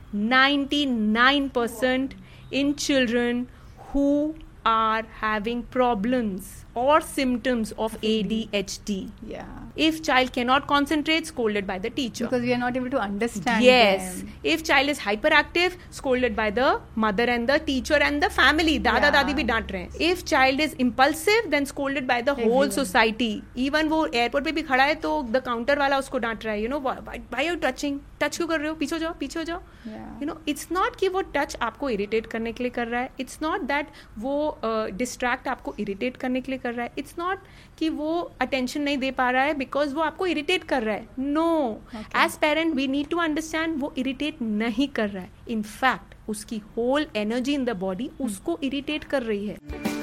99% in children who are having problems or symptoms of ADHD. Yeah. If child cannot concentrate, scolded by the teacher. Because we are not able to understand Yes. them. If child is hyperactive, scolded by the mother and the teacher and the family. Dada dadi bhi डांट रहे हैं. If child is impulsive, then scolded by the whole Everyone. society. Even वो airport पे भी खड़ा है तो the counter वाला उसको डांट रहा है. You know, why are you touching? Touch क्यों कर रहे हो? पीछे हो जाओ, पीछे हो जाओ. Yeah. You know, it's not कि वो touch आपको irritate करने के लिए कर रहा है. It's not that वो distract आपको irritate करने के लिए कर रहा है. It's not कि वो attention नहीं दे पा रहा है because वो आपको irritate कर रहा है. No. Okay. As parent, we need to understand वो irritate नहीं कर रहा है. In fact, उसकी whole energy in the body उसको irritate कर रही है.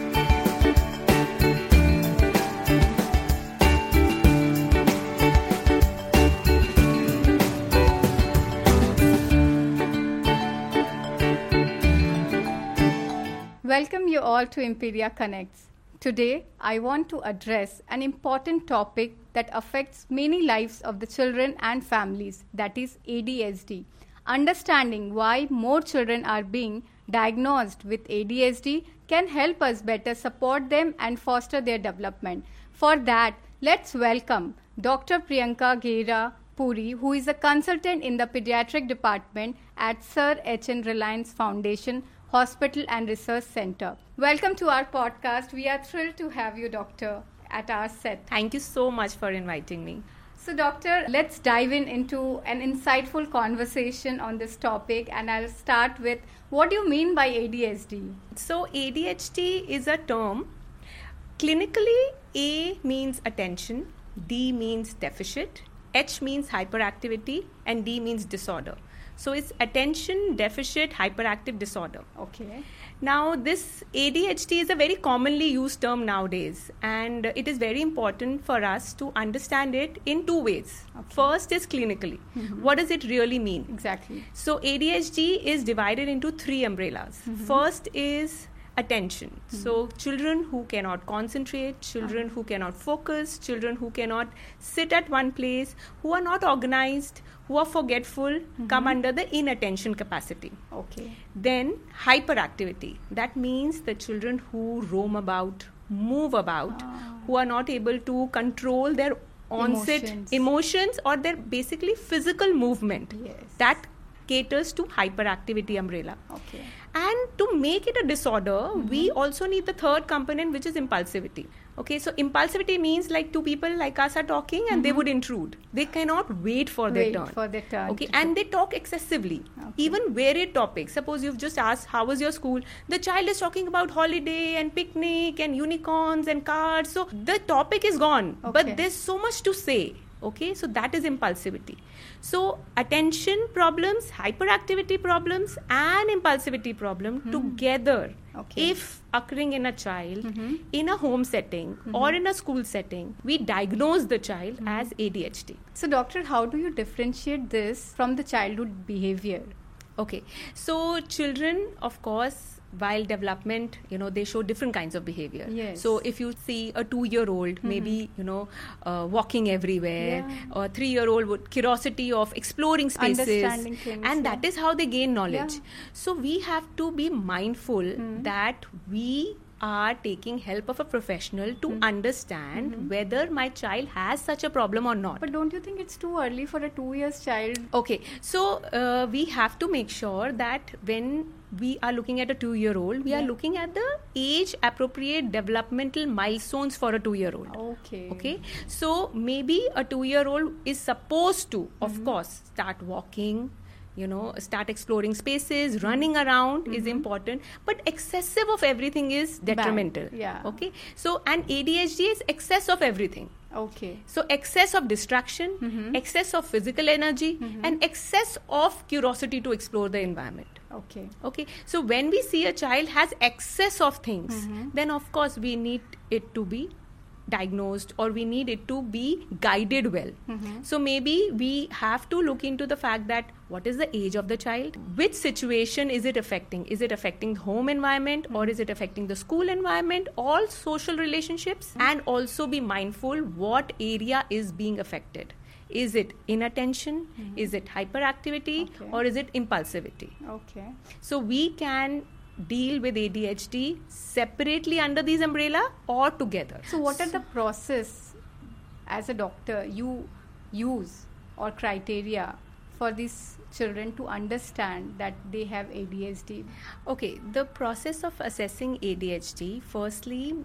Welcome you all to Imperia Connects. Today, I want to address an important topic that affects many lives of the children and families, that is ADHD. Understanding why more children are being diagnosed with ADHD can help us better support them and foster their development. For that, let's welcome Dr. Priyanka Gera Puri, who is a consultant in the pediatric department at Sir H.N. Reliance Foundation Hospital and Research Center. Welcome to our podcast. We are thrilled to have you, Doctor, at our set. Thank you so much for inviting me. So, Doctor, let's dive into an insightful conversation on this topic, and I'll start with what do you mean by ADHD? So ADHD is a term. Clinically, A means attention, D means deficit, H means hyperactivity, and D means disorder. So it's attention deficit hyperactive disorder. Okay. Now this ADHD is a very commonly used term nowadays, and it is very important for us to understand it in two ways. Okay. First is clinically. What does it really mean? Exactly. So ADHD is divided into three umbrellas. First is attention. So children who cannot concentrate, children who cannot focus, children who cannot sit at one place, who are not organized, who are forgetful, come under the inattention capacity. Okay. Then hyperactivity. That means the children who roam about, move about, who are not able to control their onset emotions or their basically physical movement. Yes. That caters to hyperactivity umbrella. Okay. And to make it a disorder, we also need the third component, which is impulsivity. Okay, so impulsivity means like two people like us are talking and they would intrude. They cannot wait for their turn. Okay, and they talk excessively. Okay. Even varied topics. Suppose you've just asked, how was your school? The child is talking about holiday and picnic and unicorns and cars. So the topic is gone. Okay. But there's so much to say. Okay, so that is impulsivity. So attention problems, hyperactivity problems and impulsivity problem together, if occurring in a child, in a home setting or in a school setting, we diagnose the child as ADHD. So, doctor, how do you differentiate this from the childhood behavior? Okay, so children, of course, while development, they show different kinds of behavior. Yes. So if you see a 2-year-old, maybe, walking everywhere, or 3-year-old with curiosity of exploring spaces. Understanding things. And that is how they gain knowledge. Yeah. So we have to be mindful that we are taking help of a professional to understand whether my child has such a problem or not. But don't you think it's too early for a 2-year child? Okay, so we have to make sure that when we are looking at a 2-year-old, we are looking at the age-appropriate developmental milestones for a 2-year-old. Okay. Okay, so maybe a 2-year-old is supposed to, of course, start walking, start exploring spaces, running around is important, but excessive of everything is detrimental. Bad. Yeah. Okay, so and ADHD is excess of everything. Okay. So excess of distraction, excess of physical energy, and excess of curiosity to explore the environment. Okay. Okay, so when we see a child has excess of things, then of course we need it to be diagnosed or we need it to be guided well. So maybe we have to look into the fact that what is the age of the child, which situation is it affecting the home environment or is it affecting the school environment, all social relationships, and also be mindful what area is being affected. Is it inattention? Is it hyperactivity? Okay. Or is it impulsivity? Okay. So we can deal with ADHD separately under these umbrella or together. So what are the process as a doctor you use or criteria for these children to understand that they have ADHD? Okay, the process of assessing ADHD, firstly,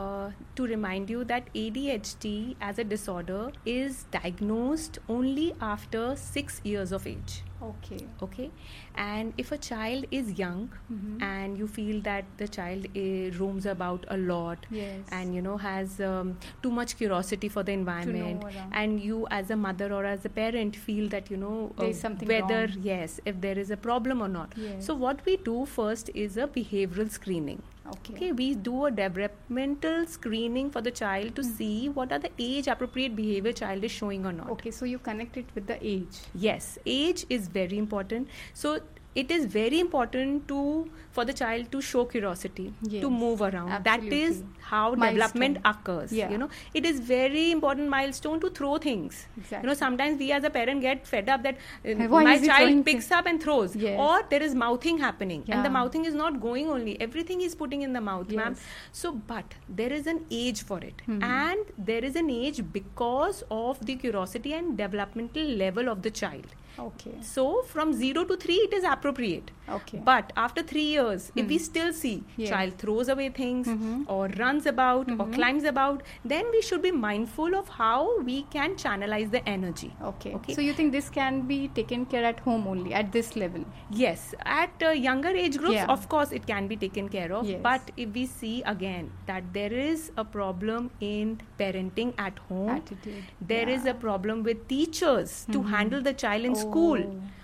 to remind you that ADHD as a disorder is diagnosed only after 6 years of age. Okay, and if a child is young and you feel that the child roams about a lot, Yes. and has too much curiosity for the environment, around. and you as a mother or as a parent feel that There's something whether wrong. yes, if there is a problem or not. Yes. So what we do first is a behavioral screening. Okay, we do a developmental screening for the child to see what are the age appropriate behavior child is showing or not. Okay, so you connect it with the age. Yes, age is very important. So it is very important for the child to show curiosity, Yes, to move around. That is absolutely. how Milestone. development occurs. Yeah. It is very important milestone to throw things. Exactly. Sometimes we as a parent get fed up that Why my is he child throwing picks up and throws, Yes. or there is mouthing happening, and the Yeah. mouthing is not going only. Everything is putting in the mouth, ma'am. Yes. So, but there is an age for it, and there is an age because of the curiosity and developmental level of the child. Okay. So from 0 to 3 it is appropriate. Okay. But after 3 years, if we still see Yes. child throws away things or runs about or climbs about, then we should be mindful of how we can channelize the energy. Okay. Okay. So you think this can be taken care at home only at this level? Yes, at younger age groups, Yeah. of course, it can be taken care of. Yes. But if we see again that there is a problem in parenting at home, Attitude. there is a problem with teachers to handle the child in Oh. school.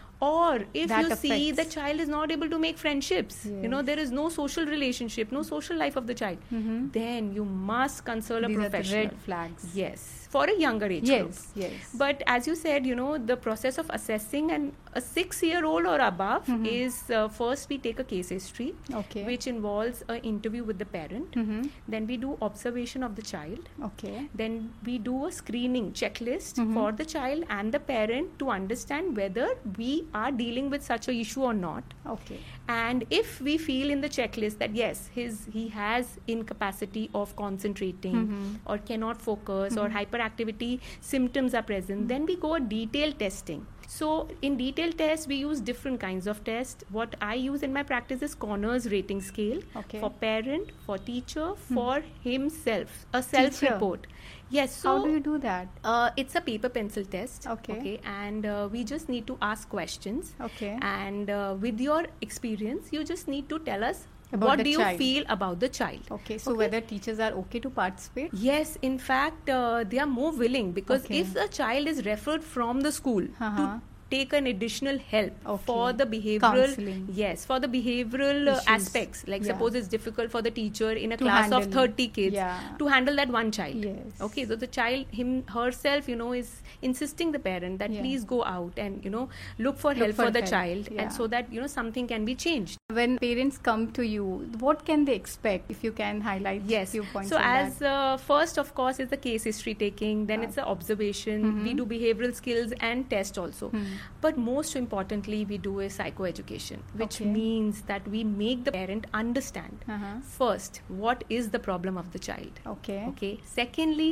Or if That you see the affects. child is not able to make friendships, Yes. there is no social relationship, no social life of the child, then you must consult These a are the professional. red flags. Yes, for a younger age group. Yes. Yes. But as you said, the process of assessing a 6-year-old or above is first we take a case history, Okay. which involves an interview with the parent. Then we do observation of the child. Okay. Then we do a screening checklist for the child and the parent to understand whether we are dealing with such a issue or not. Okay. And if we feel in the checklist that yes, he has incapacity of concentrating or cannot focus or hyperactivity symptoms are present, then we go a detailed testing. So in detailed tests, we use different kinds of tests. What I use in my practice is Conners rating scale Okay. for parent, for teacher, for himself, a self-report. Yes. So How do you do that? it's a paper pencil test. Okay. And we just need to ask questions. Okay. And with your experience, you just need to tell us About what the do you child. feel about the child. Okay. So whether teachers are okay to participate? Yes, in fact, they are more willing because Okay. if a child is referred from the school to take an additional help Okay. for the behavioral Counseling. yes, for the behavioral Issues. aspects, like Yeah. suppose it's difficult for the teacher in a To class of handle. 30 kids Yeah. to handle that one child. Yes. Okay, so the child herself is insisting the parent that Yeah. please go out and look for help for for the help. child, Yeah. and so that something can be changed. When parents come to you, what can they expect? If you can highlight Yes. few points So on as that. first, of course, is the case history taking. Then it's the observation. We do behavioral skills and test also. But most importantly, we do a psychoeducation, which Okay. means that we make the parent understand first what is the problem of the child. Okay. Okay. Secondly,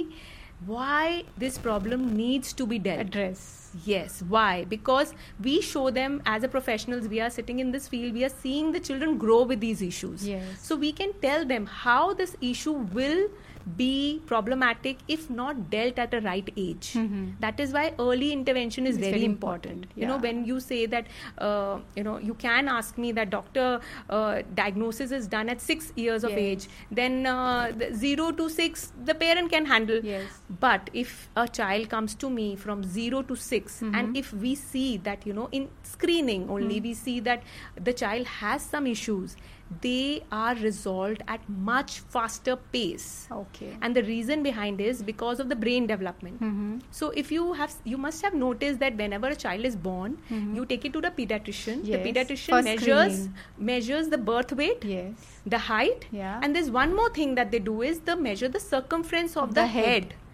why this problem needs to be dealt. Address. Yes. Why? Because we show them as a professionals, we are sitting in this field, we are seeing the children grow with these issues. Yes. So we can tell them how this issue will be problematic if not dealt at a right age. That is why early intervention is It's very very important. important. When you say that, you can ask me that doctor, diagnosis is done at 6 years of Yes. age, then the 0 to 6 the parent can handle. Yes. But if a child comes to me from 0 to 6, and if we see that, in screening only, we see that the child has some issues, they are resolved at much faster pace. Okay. And the reason behind is because of the brain development. So if you must have noticed that whenever a child is born, you take it to the pediatrician. Yes. The pediatrician For measures the birth weight, Yes. the height, Yeah. and there's one more thing that they do is they measure the circumference of the head.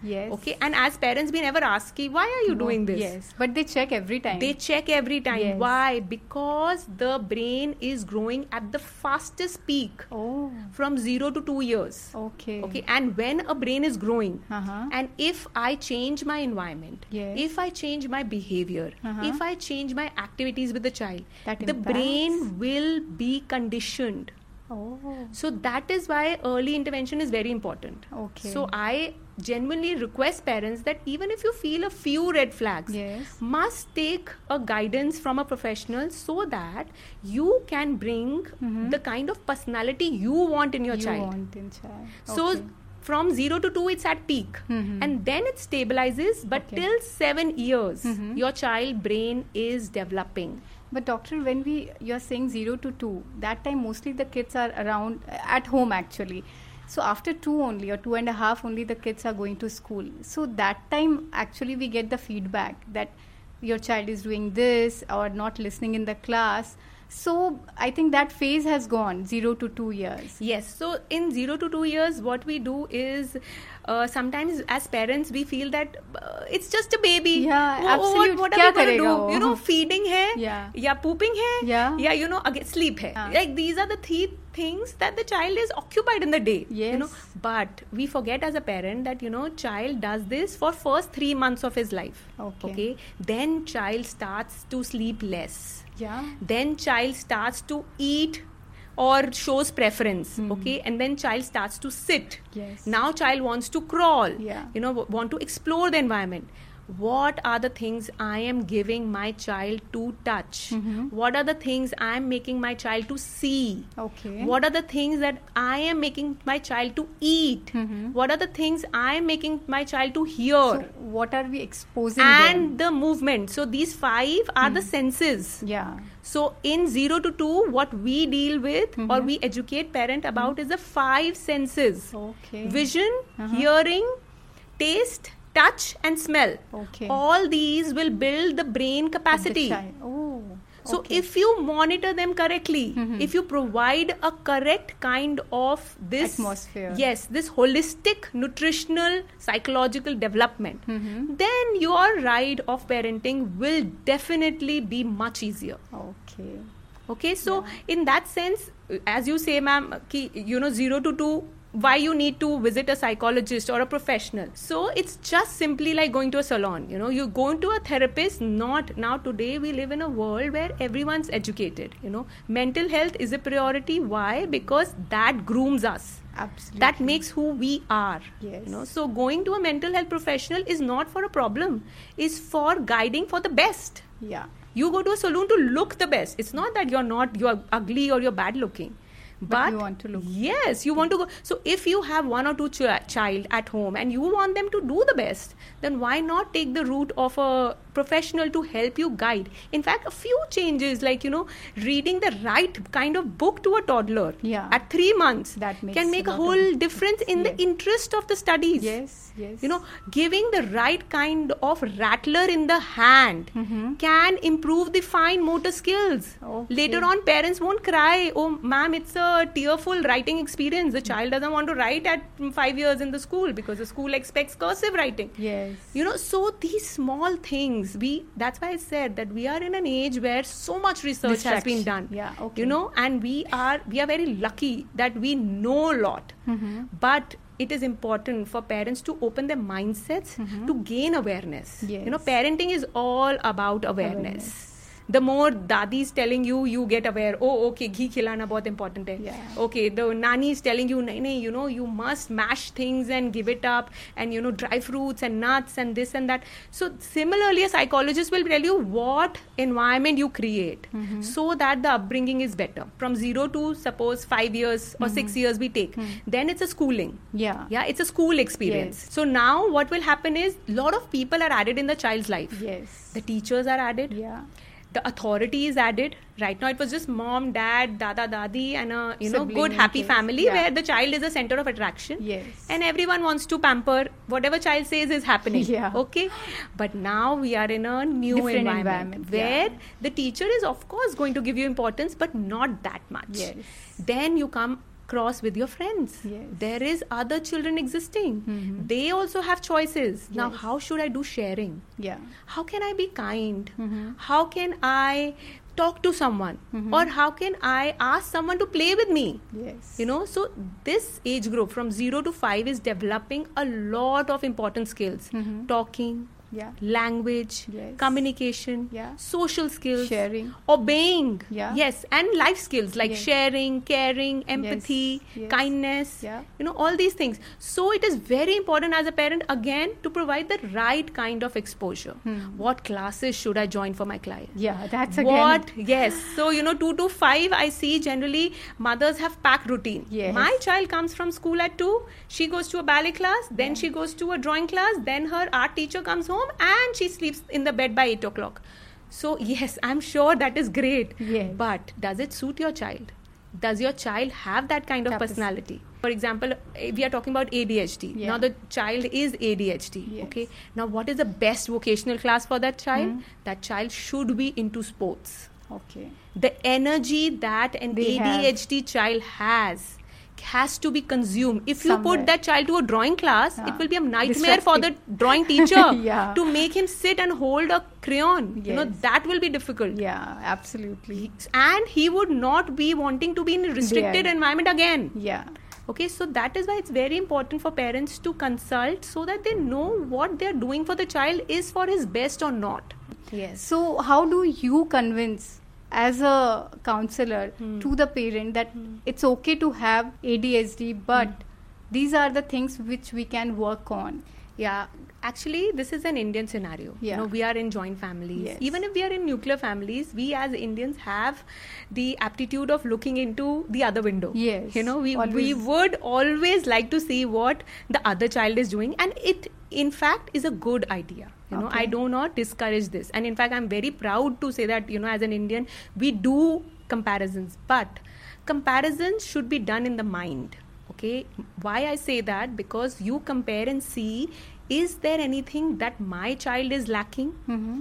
Yes. Okay, and as parents, we never ask, why are you doing this? Yes, but they check every time. They check every time. Yes. Why? Because the brain is growing at the fastest peak Oh, from 0 to 2 years. okay. Okay, and when a brain is growing, Uh-huh. and if I change my environment, Yes. if I change my behavior, Uh-huh. if I change my activities with the child, That the impacts. brain will be conditioned. Oh, So that is why early intervention is very important. okay. So I genuinely request parents that even if you feel a few red flags, Yes. must take a guidance from a professional so that you can bring the kind of personality you want in your you child. want in child. So Okay. from 0 to 2 it's at peak, and then it stabilizes, but Okay. till 7 years your child brain is developing. But doctor, when you're saying 0 to 2, that time mostly the kids are around at home actually. So after 2 only or 2.5 only the kids are going to school. So that time actually we get the feedback that your child is doing this or not listening in the class. So I think that phase has gone, 0 to 2 years. Yes, so in 0 to 2 years, what we do is sometimes as parents we feel that it's just a baby. Yeah, What absolute. are Kya we going to karega do? wo? You know, feeding hai, Yeah. yeah, pooping hai, Yeah. you know, again sleep hai. Yeah. Like these are the 3 things that the child is occupied in the day. Yes. You know, but we forget as a parent that, you know, child does this for first 3 months of his life. Okay. Then child starts to sleep less. Yeah. Then child starts to eat or shows preference. Okay, and then child starts to sit. Yes. Now child wants to crawl. Yeah. You know, want to explore the environment. What are the things I am giving my child to touch? What are the things I am making my child to see? Okay. What are the things that I am making my child to eat? What are the things I am making my child to hear? So what are we exposing And the movement. So these 5 are the senses. them? Yeah. So in 0 to 2, what we deal with or we educate parent about is the 5 senses. Okay. Vision, hearing, taste, touch and smell. Okay. All these will build the brain Of the capacity. child. Oh. So okay. if you monitor them correctly, if you provide a correct kind of this Atmosphere. yes, this holistic nutritional psychological development, then your ride of parenting will definitely be much easier. Okay. Okay, so in that sense, as you say, ma'am, ki, you know, 0 to 2, why you need to visit a psychologist or a professional. So it's just simply like going to a salon. You know, you go into a therapist. Not now. Today we live in a world where everyone's educated. You know, mental health is a priority. Why? Because that grooms us. Absolutely. That makes who we are. Yes. You know, so going to a mental health professional is not for a problem. Is for guiding for the best. Yeah. You go to a salon to look the best. It's not that you're ugly or you're bad looking. But you want to look. Yes, you want to go. So if you have 1 or 2 child at home and you want them to do the best, then why not take the route of a professional to help you guide? In fact, a few changes like, you know, reading the right kind of book to a toddler at 3 months That makes can make a lot whole of difference in the interest of the studies. Yes, yes. You know, giving the right kind of rattler in the hand can improve the fine motor skills. Okay. Later on, parents won't cry, oh, ma'am, it's a tearful writing experience. The child doesn't want to write at 5 years in the school because the school expects cursive writing. Yes. You know, so these small things, that's why I said that we are in an age where so much research has been done. Yeah, okay. You know, and we are very lucky that we know a lot. But it is important for parents to open their mindsets to gain awareness. Yes. You know, parenting is all about awareness. The more dadi is telling you, you get aware. Oh, okay, ghee khilana bahut important hai. Yeah. Okay, the nani is telling you, nahi, you know, you must mash things and give it up, and you know, dry fruits and nuts and this and that. So similarly, a psychologist will tell you what environment you create so that the upbringing is better. From 0 to suppose 5 years or 6 years we take, then it's a schooling. Yeah. Yeah, it's a school experience. Yes. So now what will happen is a lot of people are added in the child's life. Yes. The teachers are added. Yeah. The authority is added. Right now it was just mom, dad, dada, dadi and a Sibling good in happy case. family Yeah. where the child is a center of attraction. Yes. And everyone wants to pamper. Whatever child says is happening. Yeah. Okay. But now we are in a new Different environment where the teacher is of course going to give you importance but not that much. Yes. Then you come cross with your friends. Yes. There is other children existing. They also have choices. Now, Yes. how should I do sharing? Yeah. How can I be kind? How can I talk to someone? Or how can I ask someone to play with me? Yes. So this age group from 0 to 5 is developing a lot of important skills. Talking, Yeah. language, Yes. communication, Yeah. social skills, Sharing. obeying, Yeah. yes, and life skills like Yes. sharing, caring, empathy, Yes. kindness, Yeah. all these things. So it is very important as a parent, again, to provide the right kind of exposure. What classes should I join for my client? Yeah, that's again. Yes. So, 2 to 5, I see generally mothers have packed routine. Yes. My child comes from school at 2, she goes to a ballet class, then she goes to a drawing class, then her art teacher comes home and she sleeps in the bed by 8 o'clock. So, yes, I'm sure that is great. Yes. But does it suit your child? Does your child have that kind of Capacity. personality? For example, we are talking about ADHD. Yeah. Now, the child is ADHD. Yes. Okay. Now, what is the best vocational class for that child? That child should be into sports. Okay. The energy that an They ADHD child has to be consumed. If you Somewhere. put that child to a drawing class, it will be a nightmare for the Disruptive. drawing teacher Yeah. to make him sit and hold a crayon. Yes. That will be difficult. Yeah, absolutely. And he would not be wanting to be in a restricted There. environment again. Yeah. Okay, so that is why it's very important for parents to consult so that they know what they're doing for the child is for his best or not. Yes. So, how do you convince as a counselor to the parent that it's okay to have ADHD, but these are the things which we can work on? Yeah, actually, this is an Indian scenario. Yeah. We are in joint families. Yes. Even if we are in nuclear families, we as Indians have the aptitude of looking into the other window. Yes. We Always. would always like to see what the other child is doing, and it, in fact, is a good idea. Okay. I do not discourage this, and in fact, I'm very proud to say that as an Indian, we do comparisons, but comparisons should be done in the mind. Okay, why I say that? Because you compare and see, is there anything that my child is lacking?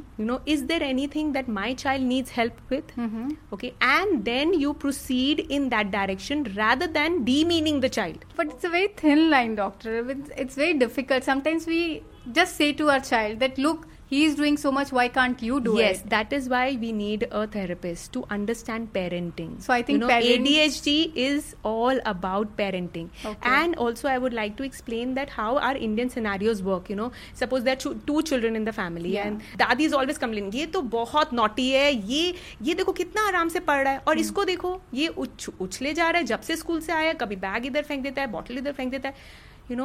Is there anything that my child needs help with? Okay, and then you proceed in that direction rather than demeaning the child. But it's a very thin line, doctor. It's very difficult. Sometimes we just say to our child that, look, he is doing so much, why can't you do it? Yes, that is why we need a therapist to understand parenting. So I think ADHD is all about parenting. Okay. And also I would like to explain that how our Indian scenarios work. Suppose there are two children in the family, Yeah. and daddy is always complaining, ये तो बहुत naughty है, ये देखो कितना आराम से पढ़ रहा है, और इसको देखो ये उछले जा रहा है, जब से स्कूल से आया कभी बैग इधर फेंक देता है, बॉटल इधर फेंक देता है.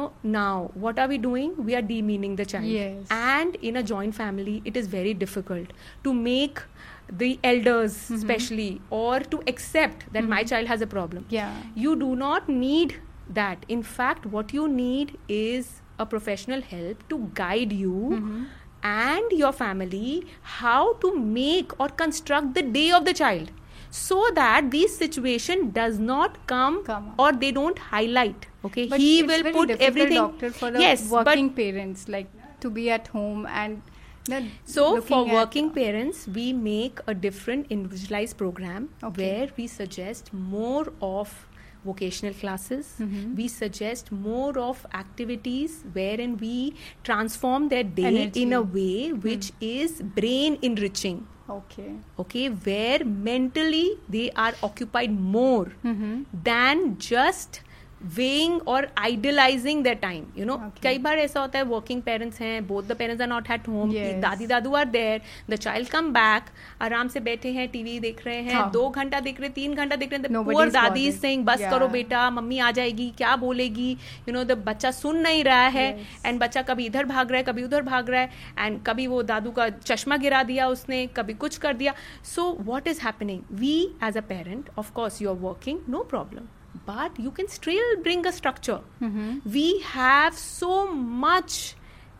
Now what are we doing? We are demeaning the child. Yes. And in a joint family, it is very difficult to make the elders especially, or to accept that my child has a problem. Yeah. You do not need that. In fact, what you need is a professional help to guide you and your family how to make or construct the day of the child, so that this situation does not come up. or they don't highlight. Okay, But he it's will very put difficult, everything. doctor, for the Yes, working but parents, like to be at home and so for looking at- working parents, we make a different individualized program where we suggest more of vocational classes. We suggest more of activities wherein we transform their day Energy. in a way which is brain enriching. Okay, where mentally they are occupied more than just weighing or idealizing their time. कई बार ऐसा होता है, working parents हैं, both the parents are not at home, Yes. दादी दादू are there, the child come back, आराम से बैठे हैं, टीवी देख रहे हैं, 2 घंटा देख रहे हैं, 3 घंटा देख रहे हैं, the Nobody poor is दादी is bothered. saying बस Yeah. करो बेटा, मम्मी आ जाएगी, क्या बोलेगी, the बच्चा सुन नहीं रहा है, Yes. and बच्चा कभी इधर भाग रहा है, कभी उधर भाग रहा है, and कभी वो दादू का चश्मा गिरा दिया उसने, कभी कुछ कर दिया. So what is happening? We as a parent, of course you are working, no problem, but you can still bring a structure. We have so much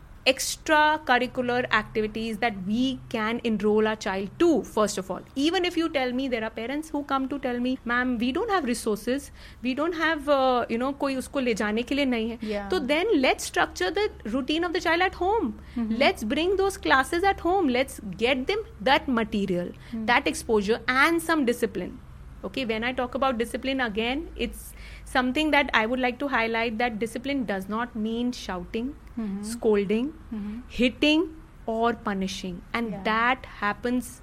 extracurricular activities that we can enroll our child to. First of all, even if you tell me, there are parents who come to tell me, ma'am, we don't have resources, we don't have कोई उसको ले जाने के लिए नहीं है. Yeah. So then let's structure the routine of the child at home. Let's bring those classes at home. Let's get them that material, that exposure and some discipline. Okay, when I talk about discipline, again, it's something that I would like to highlight, that discipline does not mean shouting, scolding, hitting or punishing. And that happens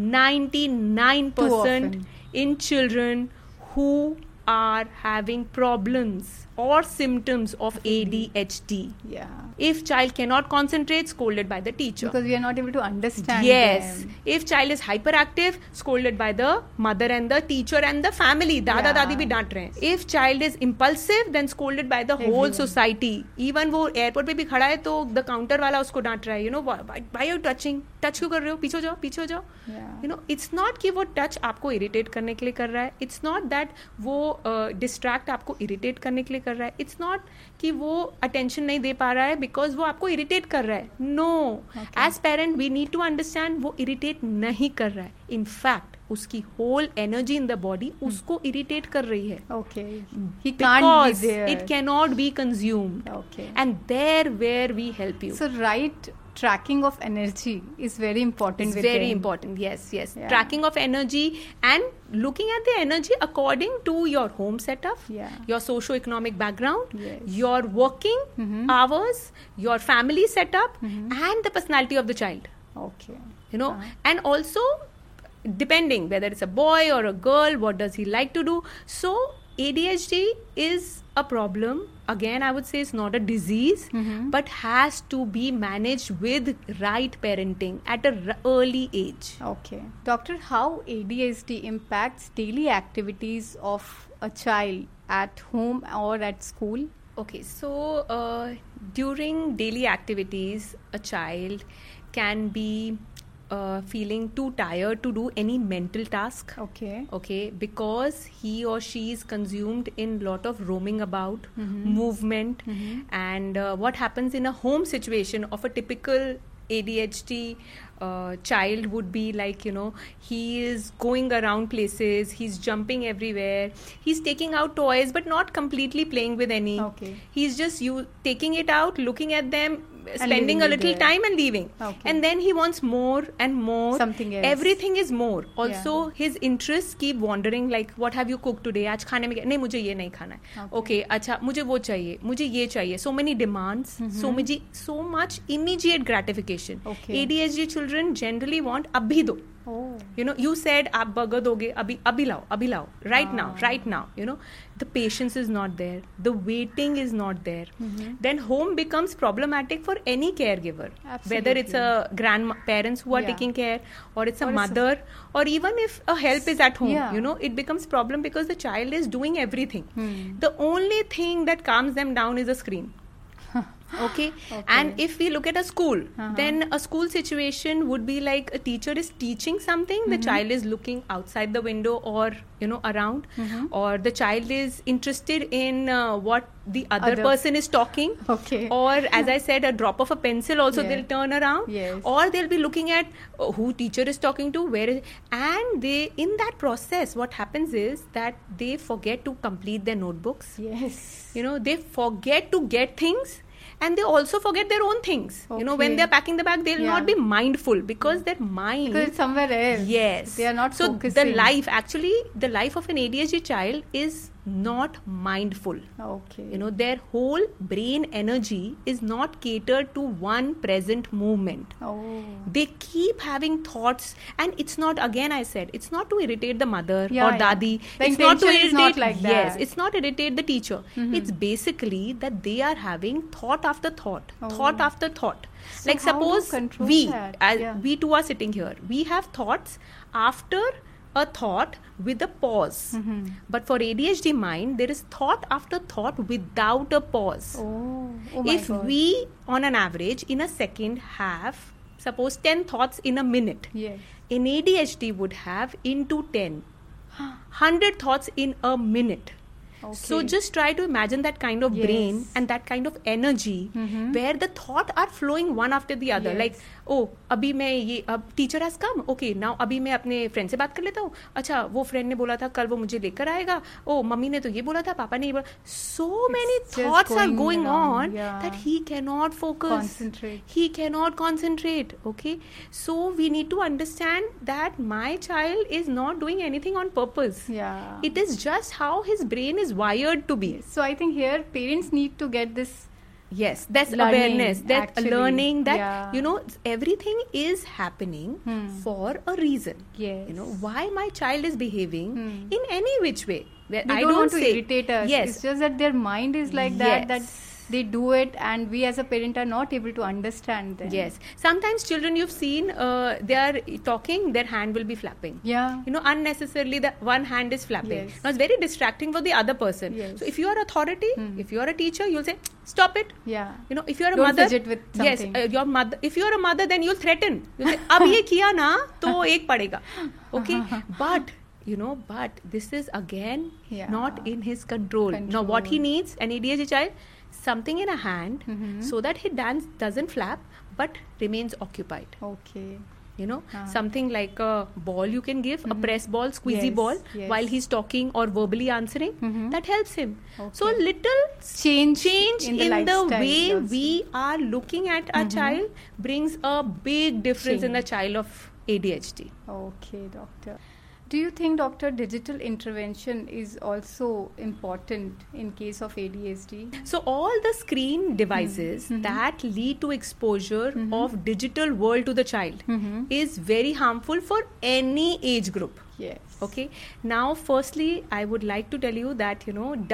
99% in children who are having problems or symptoms of ADHD. Yeah. If child cannot concentrate, scolded by the teacher. Because we are not able to understand Yes. them. If child is hyperactive, scolded by the mother and the teacher and the family. Dada dadi bhi डांट रहे हैं. If child is impulsive, then scolded by the whole society. Even वो airport पे भी खड़ा है तो the counter वाला उसको डांट रहा है. You know, why are you touching? Touch क्यों कर रहे हो? पीछे हो जाओ. You know, it's not कि वो touch आपको irritate करने के लिए कर रहा है. It's not that वो distract आपको irritate करने के लिए कर रहा है. It's not कि वो attention नहीं दे पा रहा है because वो आपको irritate कर रहा है. No. As parent, we need to understand वो irritate नहीं कर रहा है. In fact, उसकी whole energy in the body उसको irritate कर रही है. Okay. He can't be there. It cannot be consumed. Okay. And there where we help you. So right tracking of energy is very important. It's with very them. important. Yes. Yeah. Tracking of energy and looking at the energy according to your home setup, your socio-economic background, your working hours, your family setup, and the personality of the child. Okay. You know, and also depending whether it's a boy or a girl, what does he like to do. So ADHD is a problem. Again, I would say it's not a disease, but has to be managed with right parenting at an early age. Okay. Doctor, how ADHD impacts daily activities of a child at home or at school? Okay, so during daily activities, a child can be feeling too tired to do any mental task. Okay, because he or she is consumed in lot of roaming about, movement, and what happens in a home situation of a typical ADHD child would be like, you know, he is going around places, he's jumping everywhere, he's taking out toys but not completely playing with any. He's just taking it out, looking at them, spending a little time and leaving. And then he wants more and more. Something else. Everything is more. Also, his interests keep wandering, like, what have you cooked today? आज खाने में नहीं, मुझे ये नहीं खाना है. Okay, अच्छा, मुझे वो चाहिए, मुझे ये चाहिए. So many demands, so much immediate gratification. ADHD children generally want abhi do. You know, you said आप burger दोगे, अभी लाओ, right now. You know, the patience is not there, the waiting is not there. Then home becomes problematic for any caregiver. Whether it's a grandparents who are taking care, or it's a mother, or even if a help is at home, you know, it becomes problem because the child is doing everything. The only thing that calms them down is a screen. Okay. And if we look at a school, then a school situation would be like a teacher is teaching something, the child is looking outside the window or, you know, around, or the child is interested in what the other person is talking, or as I said, a drop of a pencil also they'll turn around, or they'll be looking at who teacher is talking to, where is, and they, in that process, what happens is that they forget to complete their notebooks. You know, they forget to get things. And they also forget their own things. You know, when they're packing the bag, they'll not be mindful because their mind... Because it's somewhere else. Yes. They are not focusing. So the life of an ADHD child is not mindful. You know, their whole brain energy is not catered to one present movement. They keep having thoughts, and it's not, again I said, it's not to irritate the mother or dadi. The it's not to irritate, not like that. Yes, it's not irritate the teacher. It's basically that they are having thought after thought, thought after thought. So like suppose we two are sitting here, we have thoughts after a thought with a pause. But for ADHD mind, there is thought after thought without a pause. If we, on an average, in a second have, suppose 10 thoughts in a minute, in ADHD would have into 10, 100 thoughts in a minute. So just try to imagine that kind of brain and that kind of energy where the thought are flowing one after the other. Like, ओ अभी मैं ये अब teacher has come, okay now अभी मैं अपने friend से बात कर लेता हूँ, अच्छा वो फ्रेंड ने बोला था कल वो मुझे लेकर आएगा, ओ मम्मी ने तो ये बोला था, पापा ने ये बोला. So many thoughts are going on that he cannot focus, he cannot concentrate. Okay, so we need to understand that my child is not doing anything on purpose. Yeah, it is just how his brain is wired to be. So I think here parents need to get this. Yes, that's awareness, that learning that everything is happening for a reason. Yes. Why my child is behaving in any which way. They don't want to irritate us. Yes. It's just that their mind is like that they do it, and we as a parent are not able to understand them. Yes. Sometimes children you've seen, they are talking, their hand will be flapping. Yeah. Unnecessarily the one hand is flapping. Yes. Now it's very distracting for the other person. Yes. So if you are authority, if you are a teacher, you'll say, stop it. Yeah. If you are a don't mother. Fidget with something. Yes. Your mother. If you are a mother, then you'll threaten. You'll say, ab ye kiya na, to ek padega. Okay. But this is again not in his control. Now what he needs, an ADHD child, something in a hand so that his dance doesn't flap but remains occupied. Okay. Something like a ball you can give, a press ball, squeezy ball, while he's talking or verbally answering, that helps him. Okay. So little change in the way also. We are looking at our child brings a big difference in the child of ADHD. Okay, doctor. Do you think, doctor, digital intervention is also important in case of ADHD? So all the screen devices that lead to exposure of digital world to the child is very harmful for any age group. Yes. Okay. Now, firstly, I would like to tell you that,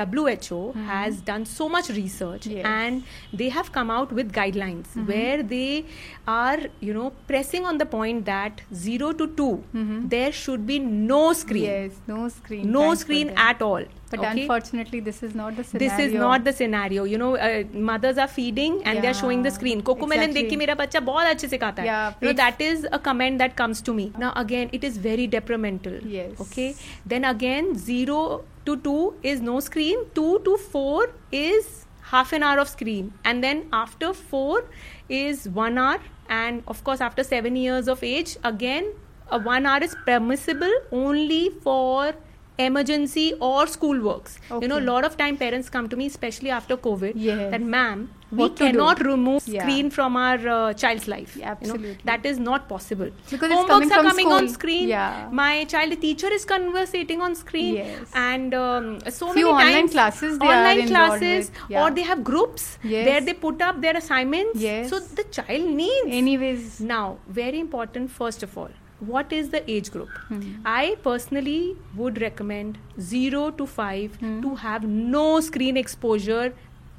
WHO has done so much research and they have come out with guidelines where they are, pressing on the point that 0 to 2, there should be no screen. Yes, no screen. No screen at all. But unfortunately, this is not the scenario. This is not the scenario. Mothers are feeding and they are showing the screen. Cocomelon dekh ke mera bacha bahut achhe se kahta hai. That is a comment that comes to me. Now again, it is very detrimental. Yes. Okay. Then again, 0 to 2 is no screen. 2 to 4 is half an hour of screen. And then after 4 is 1 hour. And of course, after 7 years of age, again, 1 hour is permissible only for emergency or school works. Okay. A lot of time parents come to me, especially after COVID, that ma'am, we What to cannot do? remove screen from our child's life. Yeah, absolutely. That is not possible. Because homeworks it's are coming coming from on school. screen. Yeah. My child teacher is conversating on screen. Yes. And so few many online times classes they online are classes with. Yeah. or they have groups where they put up their assignments. Yes. So the child needs. Anyways. Now, very important, first of all, what is the age group? I personally would recommend 0 to 5 to have no screen exposure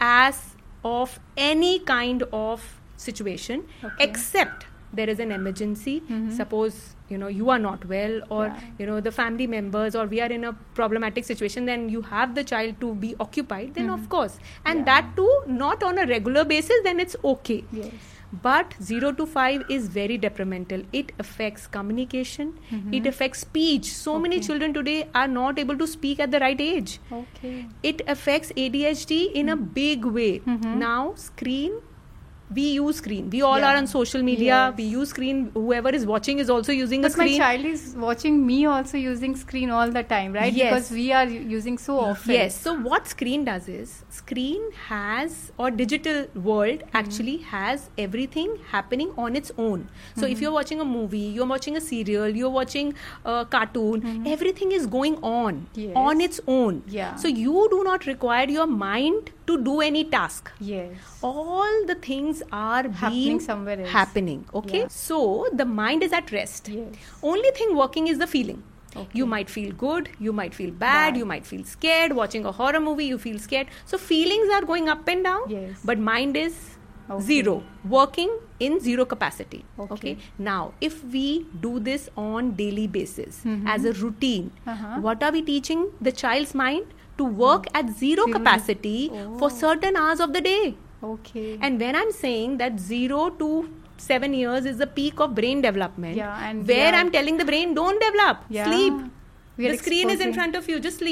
as of any kind of situation, except there is an emergency. Suppose you are not well, or the family members, or we are in a problematic situation, then you have the child to be occupied, then of course, and that too not on a regular basis, then it's okay. Yes. But 0 to 5 is very detrimental. It affects communication. It affects speech. So many children today are not able to speak at the right age. Okay. It affects ADHD in a big way. Now, screen. We use screen. We all are on social media. We use screen. Whoever is watching is also using a screen. But my child is watching me also using screen all the time, right? Yes. Because we are using so often. Yes. So what screen does is, screen has, or digital world actually has everything happening on its own. So if you're watching a movie, you're watching a serial, you're watching a cartoon, everything is going on on its own. Yeah. So you do not require your mind to do any task. Yes. All the things are happening somewhere else. Happening. Okay. Yeah. So the mind is at rest. Yes. Only thing working is the feeling. Okay. You might feel good, you might feel bad, you might feel scared. Watching a horror movie, you feel scared. So feelings are going up and down. Yes. But mind is zero, working in zero capacity. Okay. Now, if we do this on daily basis as a routine, what are we teaching the child's mind? To work at zero capacity for certain hours of the day. Okay. And when I'm saying that 0 to 7 years is the peak of brain development, and where I'm telling the brain, don't develop, sleep. The screen is in front of you, just sleep.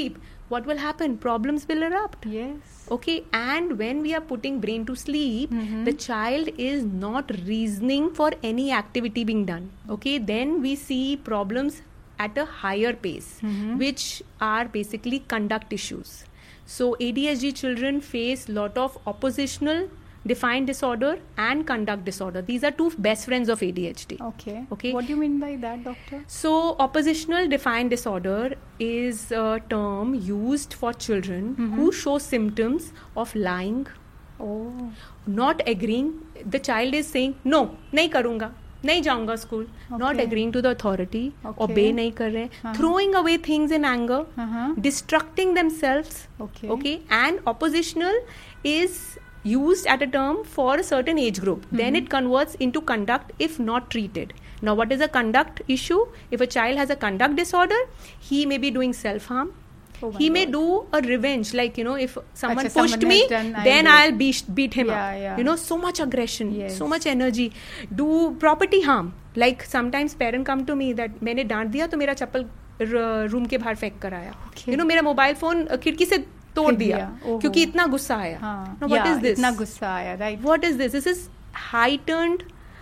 what will happen? Problems will erupt. Yes. Okay, and when we are putting brain to sleep, the child is not reasoning for any activity being done. Okay, then we see problems at a higher pace, which are basically conduct issues. So ADHD children face lot of oppositional defiant disorder and conduct disorder. These are two best friends of ADHD. Okay. Okay. What do you mean by that, doctor? So oppositional defiant disorder is a term used for children who show symptoms of lying, not agreeing. The child is saying, no, nahi karunga, nahi jaunga school, not agreeing to the authority, obey nahi kar rahe, throwing away things in anger, destructing themselves. Okay. And oppositional is used at a term for a certain age group. Then it converts into conduct if not treated. Now, what is a conduct issue? If a child has a conduct disorder, he may be doing self-harm. He may do a revenge, like, if someone pushed me, then I'll beat him up. So much aggression, so much energy. Do property harm. Like sometimes parents come to me that मैंने डांट दिया तो मेरा चप्पल room के बाहर फेंक कर आया. मेरा मोबाइल फोन खिड़की से तोड़ दिया क्योंकि इतना गुस्सा आया. Now what is this? इतना गुस्सा आया, right? What is this? This is heightened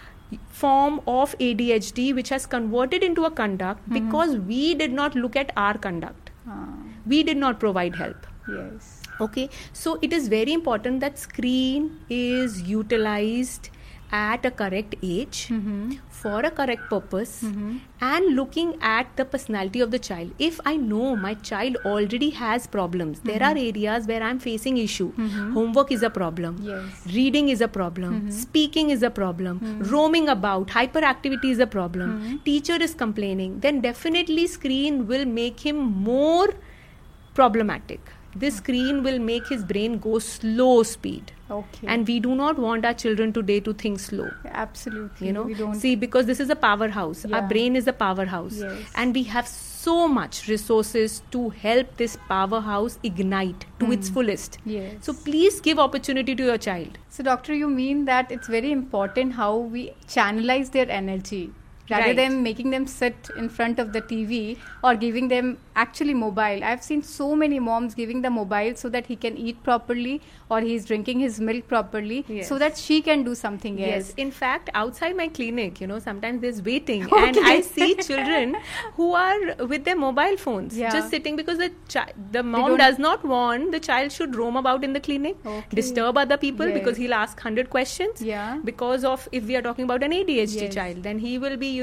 form of ADHD which has converted into a conduct because we did not look at our conduct. We did not provide help. Yes. Okay, so it is very important that screen is utilized at a correct age for a correct purpose and looking at the personality of the child. If I know my child already has problems, there are areas where I'm facing issue. Homework is a problem. Yes. Reading is a problem. Speaking is a problem. Roaming about, hyperactivity is a problem. Teacher is complaining. Then definitely screen will make him more problematic. This screen will make his brain go slow speed. Okay. And we do not want our children today to think slow. Absolutely. We don't. See, because this is a powerhouse. Yeah. Our brain is a powerhouse. Yes. And we have so much resources to help this powerhouse ignite to its fullest. Yes. So please give opportunity to your child. So doctor, you mean that it's very important how we channelize their energy rather than making them sit in front of the TV or giving them actually mobile. I've seen so many moms giving the mobile so that he can eat properly or he's drinking his milk properly so that she can do something else. Yes, in fact, outside my clinic, sometimes there's waiting and I see children who are with their mobile phones just sitting because the mom does not want the child should roam about in the clinic, disturb other people because he'll ask 100 questions. Because of, if we are talking about an ADHD child, then he will be,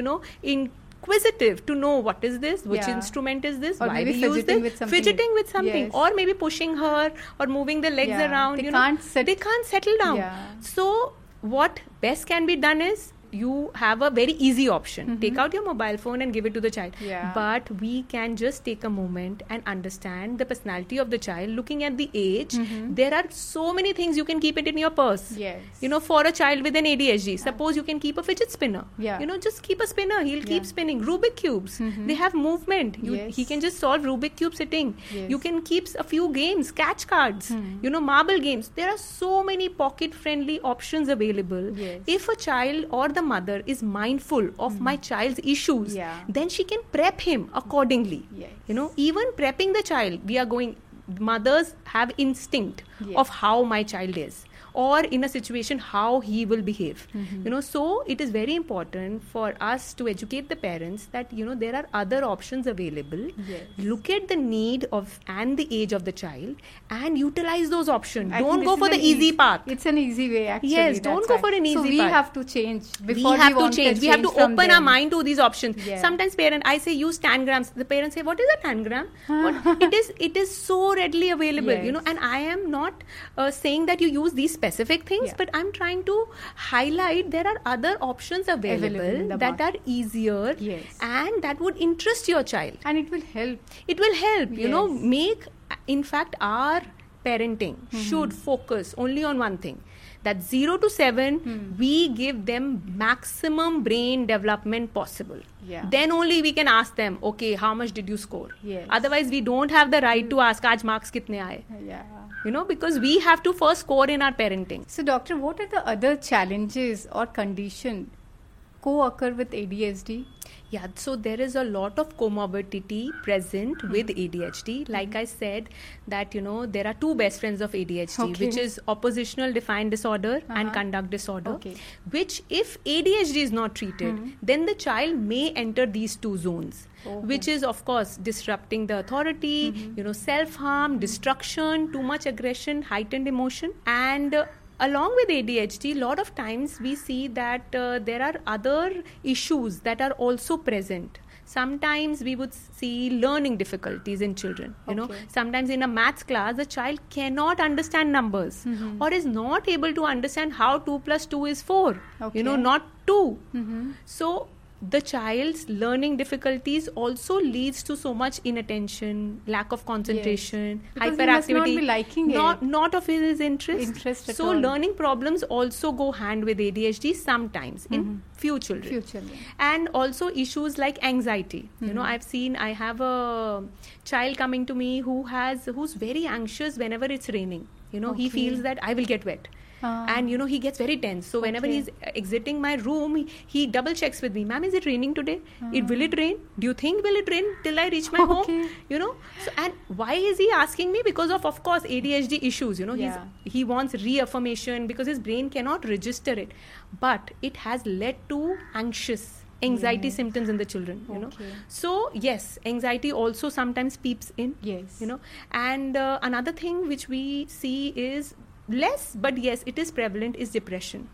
inquisitive to know what is this, which instrument is this, or why we use this, fidgeting with something, or maybe pushing her or moving the legs around. They can't settle down. So what best can be done is you have a very easy option. Take out your mobile phone and give it to the child. But we can just take a moment and understand the personality of the child. Looking at the age, there are so many things you can keep it in your purse. For a child with an ADHD, suppose you can keep a fidget spinner. Just keep a spinner. He'll keep spinning. Rubik cubes. They have movement. He can just solve Rubik cube sitting. You can keep a few games, catch cards, marble games. There are so many pocket-friendly options available. If a child or the mother is mindful of my child's issues, then she can prep him accordingly. Even prepping the child, mothers have instinct of how my child is, or in a situation how he will behave. So it is very important for us to educate the parents that there are other options available. Look at the need of and the age of the child and utilize those options. Don't go for the easy path. It's an easy way, actually. Yes, don't go for an easy path. So we have to change before we have to change. We have to open our mind to these options. Sometimes I say use tangrams. The parents say, what is a tangram? It is so readily available. And I am not saying that you use these specific things, but I'm trying to highlight there are other options available that are easier and that would interest your child. And it will help. It will help, in fact, our parenting should focus only on one thing. That 0 to 7, we give them maximum brain development possible. Then only we can ask them, okay, how much did you score? Otherwise, we don't have the right to ask, aaj marks kitne aaye? Because we have to first score in our parenting. So, doctor, what are the other challenges or conditions co-occur with ADHD? Yeah, so there is a lot of comorbidity present with ADHD. Like I said, that there are two best friends of ADHD, which is oppositional defiant disorder and conduct disorder. Which, if ADHD is not treated, then the child may enter these two zones. Which is, of course, disrupting the authority, self-harm, destruction, too much aggression, heightened emotion, and along with ADHD, a lot of times we see that there are other issues that are also present. Sometimes we would see learning difficulties in children. Sometimes in a maths class, the child cannot understand numbers or is not able to understand how 2 plus 2 is 4. Not 2. So the child's learning difficulties also leads to so much inattention, lack of concentration, hyperactivity. He must not be liking not of his interest. At so all. Learning problems also go hand with ADHD sometimes in few children. And also issues like anxiety. I have a child coming to me who's very anxious whenever it's raining. He feels that I will get wet. And he gets very tense. So whenever he's exiting my room, he double checks with me, ma'am, is it raining today? Will it rain? Do you think will it rain till I reach my home? So, and why is he asking me? Because of course ADHD issues. He wants reaffirmation because his brain cannot register it. But it has led to anxiety symptoms in the children. So yes, anxiety also sometimes peeps in. And another thing which we see is less, but yes, it is prevalent, is depression.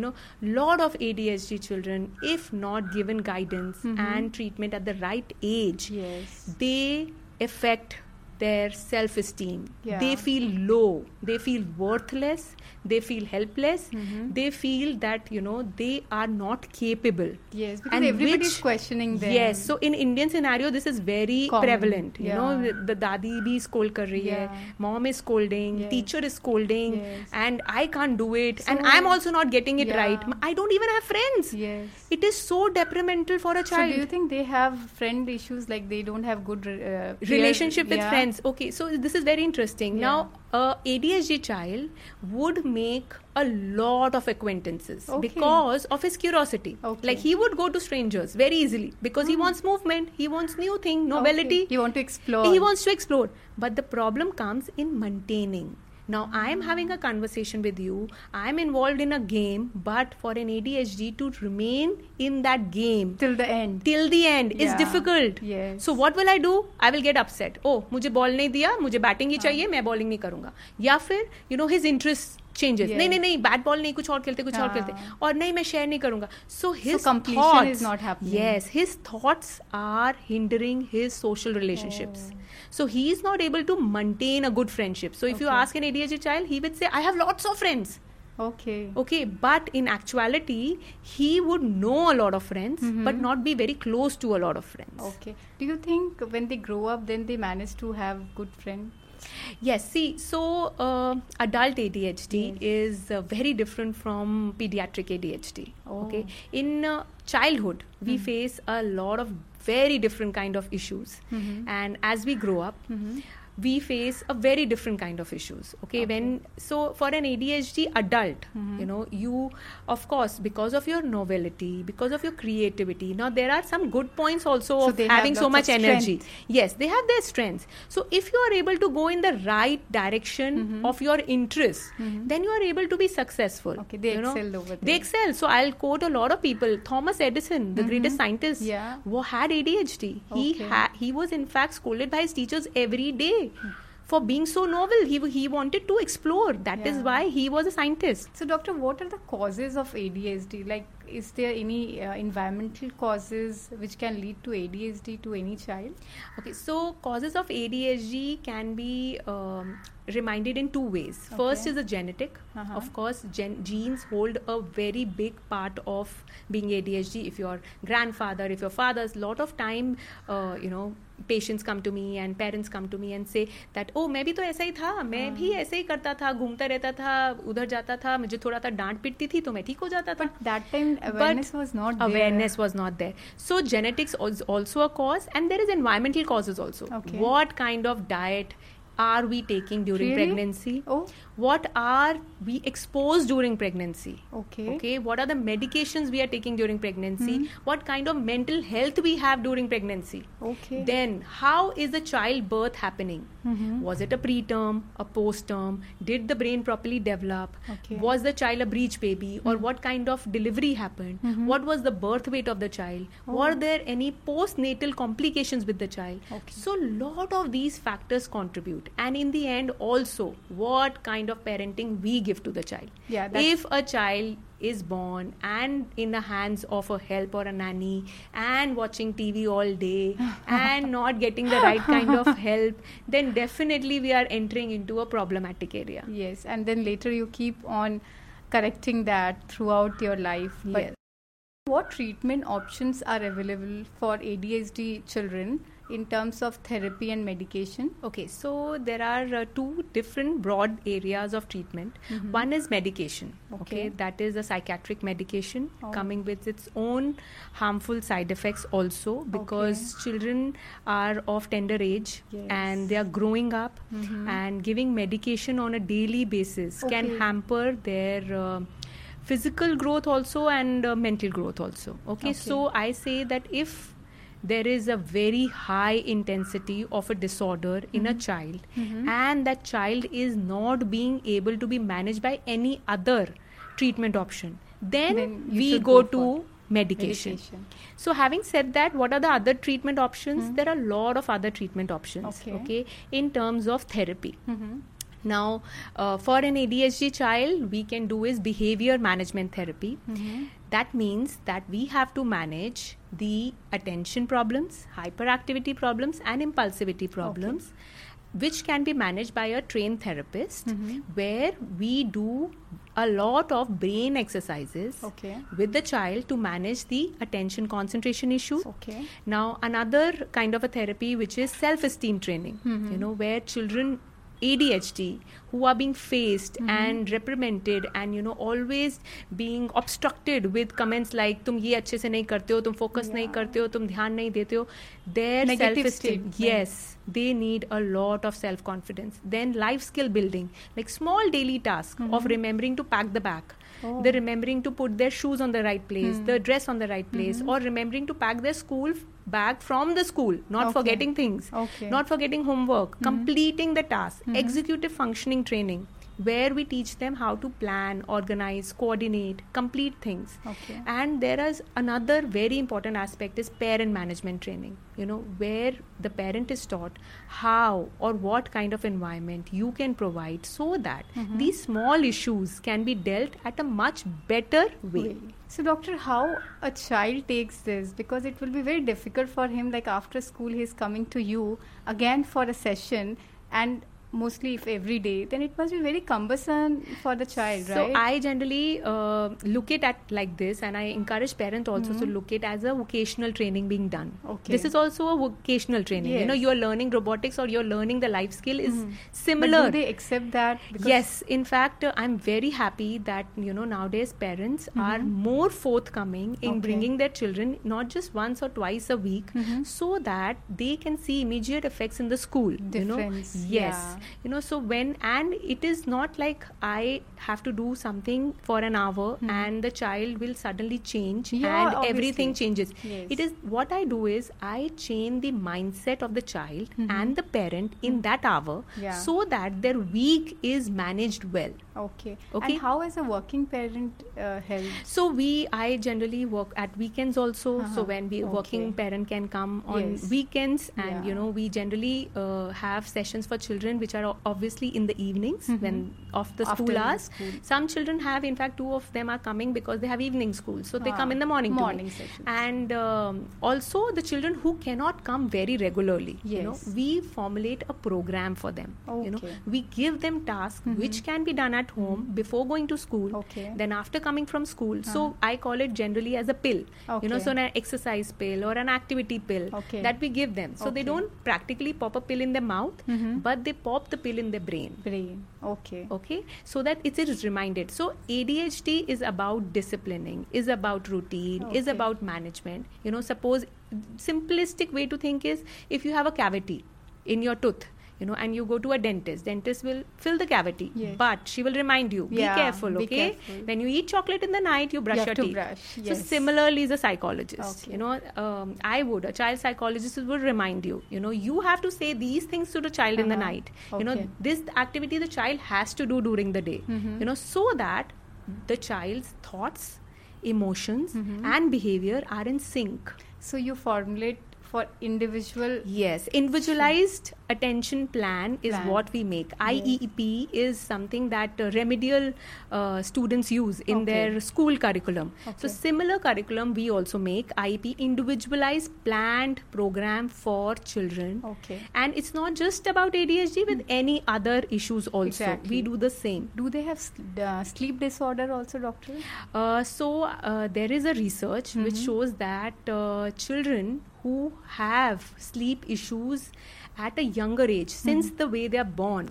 Lot of ADHD children, if not given guidance and treatment at the right age, they affect their self-esteem. They feel low, they feel worthless, they feel helpless, they feel that they are not capable. Because everybody is questioning them. So in Indian scenario this is very prevalent. The dadi bhi scold kar rahi hai, mom is scolding, teacher is scolding, and I can't do it, and I'm also not getting it right. I don't even have friends. It is so detrimental for a child. So do you think they have friend issues, like they don't have good relationship with friends? Okay, so this is very interesting. Now, a ADHD child would make a lot of acquaintances because of his curiosity. Like he would go to strangers very easily because he wants movement, he wants new thing, novelty. He wants to explore. But the problem comes in maintaining. Now, I am having a conversation with you. I am involved in a game, but for an ADHD to remain in that game till the end is difficult. So what will I do? I will get upset. Oh, मुझे ball नहीं दिया, मुझे batting ही चाहिए, मैं bowling नहीं करूँगा. या फिर his interests changes. नहीं बैट बॉल नहीं, कुछ और खेलते और नहीं मैं शेयर नहीं करूंगा. So his completion is not happening. His thoughts are hindering his social relationships. So he is not able to maintain a good friendship. So if you ask an ADHD child, he would say, I have lots of friends. Okay, but in actuality he would know a lot of friends but not be very close to a lot of friends. Do you think when they grow up then they manage to have good friends? Yes, see, so adult ADHD is very different from pediatric ADHD. Okay, in childhood we face a lot of very different kind of issues, and as we grow up we face a very different kind of issues. So for an ADHD adult, you, of course, because of your novelty, because of your creativity, now there are some good points also of having so much energy. Yes, they have their strengths. So if you are able to go in the right direction of your interests, then you are able to be successful. They excel over there. They excel. So I'll quote a lot of people. Thomas Edison, the greatest scientist, had ADHD. He was in fact scolded by his teachers every day for being so novel. He wanted to explore. That is why he was a scientist. So doctor, what are the causes of ADHD? Like, is there any environmental causes which can lead to ADHD to any child? Okay, so causes of ADHD can be reminded in two ways. First is the genetic. Of course, genes hold a very big part of being ADHD. If your grandfather, if your father's, lot of time, patients come to me and parents come to me and say that, oh, मैं भी तो ऐसा ही था, मैं भी ऐसे ही करता था, घूमता रहता था, उधर जाता था, मुझे थोड़ा सा डांट पिटती थी तो मैं ठीक हो जाता था. But that time awareness was not there. So genetics is also a cause, and there is environmental causes also. What kind of diet are we taking during Really? pregnancy? Oh. What are we exposed during pregnancy? Okay. What are the medications we are taking during pregnancy? What kind of mental health we have during pregnancy? Okay. Then how is the childbirth happening? Was it a preterm, a postterm? Did the brain properly develop? Okay. Was the child a breech baby? Or what kind of delivery happened? What was the birth weight of the child? Were there any postnatal complications with the child? Okay. So lot of these factors contribute, and in the end also what kind of parenting we give to the child. Yeah, that's- If a child is born and in the hands of a help or a nanny and watching TV all day and not getting the right kind of help, then definitely we are entering into a problematic area. Yes, and then later you keep on correcting that throughout your life. But Yes. what treatment options are available for ADHD children in terms of therapy and medication? Okay, so there are two different broad areas of treatment. One is medication. Okay, that is a psychiatric medication coming with its own harmful side effects also, because children are of tender age and they are growing up, and giving medication on a daily basis can hamper their physical growth also and mental growth also. Okay, so I say that if there is a very high intensity of a disorder in a child, and that child is not being able to be managed by any other treatment option, then you we should go go to for medication. So having said that, what are the other treatment options? There are a lot of other treatment options, okay, in terms of therapy. Now, for an ADHD child, we can do is behavior management therapy. That means that we have to manage the attention problems, hyperactivity problems, and impulsivity problems, which can be managed by a trained therapist, where we do a lot of brain exercises with the child to manage the attention concentration issue. Now, another kind of a therapy which is self-esteem training, where children ADHD who are being faced and reprimanded and always being obstructed with comments like tum ye अच्छे से नहीं करते हो, तुम focus नहीं करते हो, तुम ध्यान नहीं देते हो, their self-esteem, yes, they need a lot of self-confidence. Then life skill building, like small daily tasks of remembering to pack the bag, the remembering to put their shoes on the right place, the dress on the right place, or remembering to pack their school bag from the school, not forgetting things, not forgetting homework, completing the task, executive functioning training, where we teach them how to plan, organize, coordinate, complete things. And there is another very important aspect is parent management training, where the parent is taught how or what kind of environment you can provide so that these small issues can be dealt at a much better way. So doctor, how a child takes this, because it will be very difficult for him, like after school he is coming to you again for a session, and mostly if every day, then it must be very cumbersome for the child, right? So I generally look it at like this, and I encourage parents also to look it as a vocational training being done. This is also a vocational training. You're learning robotics or you're learning the life skill is similar. But do they accept that? Yes, in fact, I'm very happy that nowadays parents are more forthcoming in bringing their children not just once or twice a week, so that they can see immediate effects in the school. Difference. Yes. So and it is not like I have to do something for an hour and the child will suddenly change and obviously. everything changes. It is what I do is I change the mindset of the child and the parent in that hour, so that their week is managed well. Okay. And how as a working parent helps? So I generally work at weekends also. So when working parent can come on weekends, and we generally have sessions for children which are obviously in the evenings when of the school hours. Some children have, in fact, 2 of them are coming because they have evening school, so they come in the morning sessions. And also the children who cannot come very regularly, we formulate a program for them. We give them tasks which can be done at home before going to school, then after coming from school. So I call it generally as a pill, so an exercise pill or an activity pill that we give them. So they don't practically pop a pill in their mouth, but they pop the pill in their brain. Okay, so that it is reminded. So ADHD is about disciplining, is about routine, is about management. Suppose simplistic way to think is, if you have a cavity in your tooth, and you go to a dentist will fill the cavity, Yes. but she will remind you, be careful, be okay? careful. When you eat chocolate in the night, you brush You your have to teeth. brush, So yes. similarly is a psychologist. Okay. A child psychologist would remind you, you have to say these things to the child in the night. Okay. This activity the child has to do during the day, so that the child's thoughts, emotions and behavior are in sync. So you formulate for individual. Yes, individualized attention plan is what we make. IEP is something that remedial students use in their school curriculum. So similar curriculum we also make. IEP, individualized planned program for children. Okay. And it's not just about ADHD, with any other issues also. Exactly. We do the same. Do they have sleep disorder also, doctor? There is a research which shows that children who have sleep issues at a younger age, since the way they are born,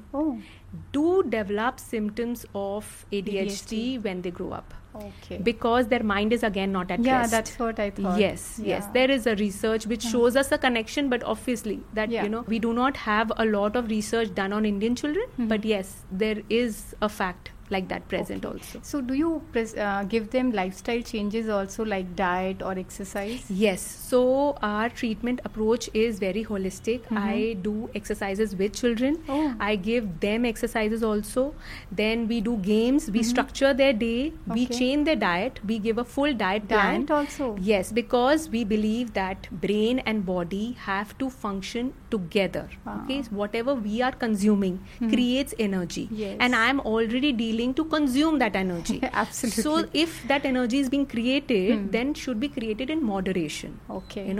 do develop symptoms of ADHD when they grow up. Okay. Because their mind is again not at rest. Yeah, that's what I thought. Yes. There is a research which shows us a connection, but obviously that, we do not have a lot of research done on Indian children. But yes, there is a fact like that present also. So do you give them lifestyle changes also, like diet or exercise? Yes. So our treatment approach is very holistic. I do exercises with children. I give them exercises also. Then we do games. We structure their day. We change their diet. We give a full diet plan. Diet also? Yes, because we believe that brain and body have to function together. Okay, so whatever we are consuming creates energy. Yes. And I am already dealing to consume that energy. Absolutely. So if that energy is being created, then should be created in moderation. Okay.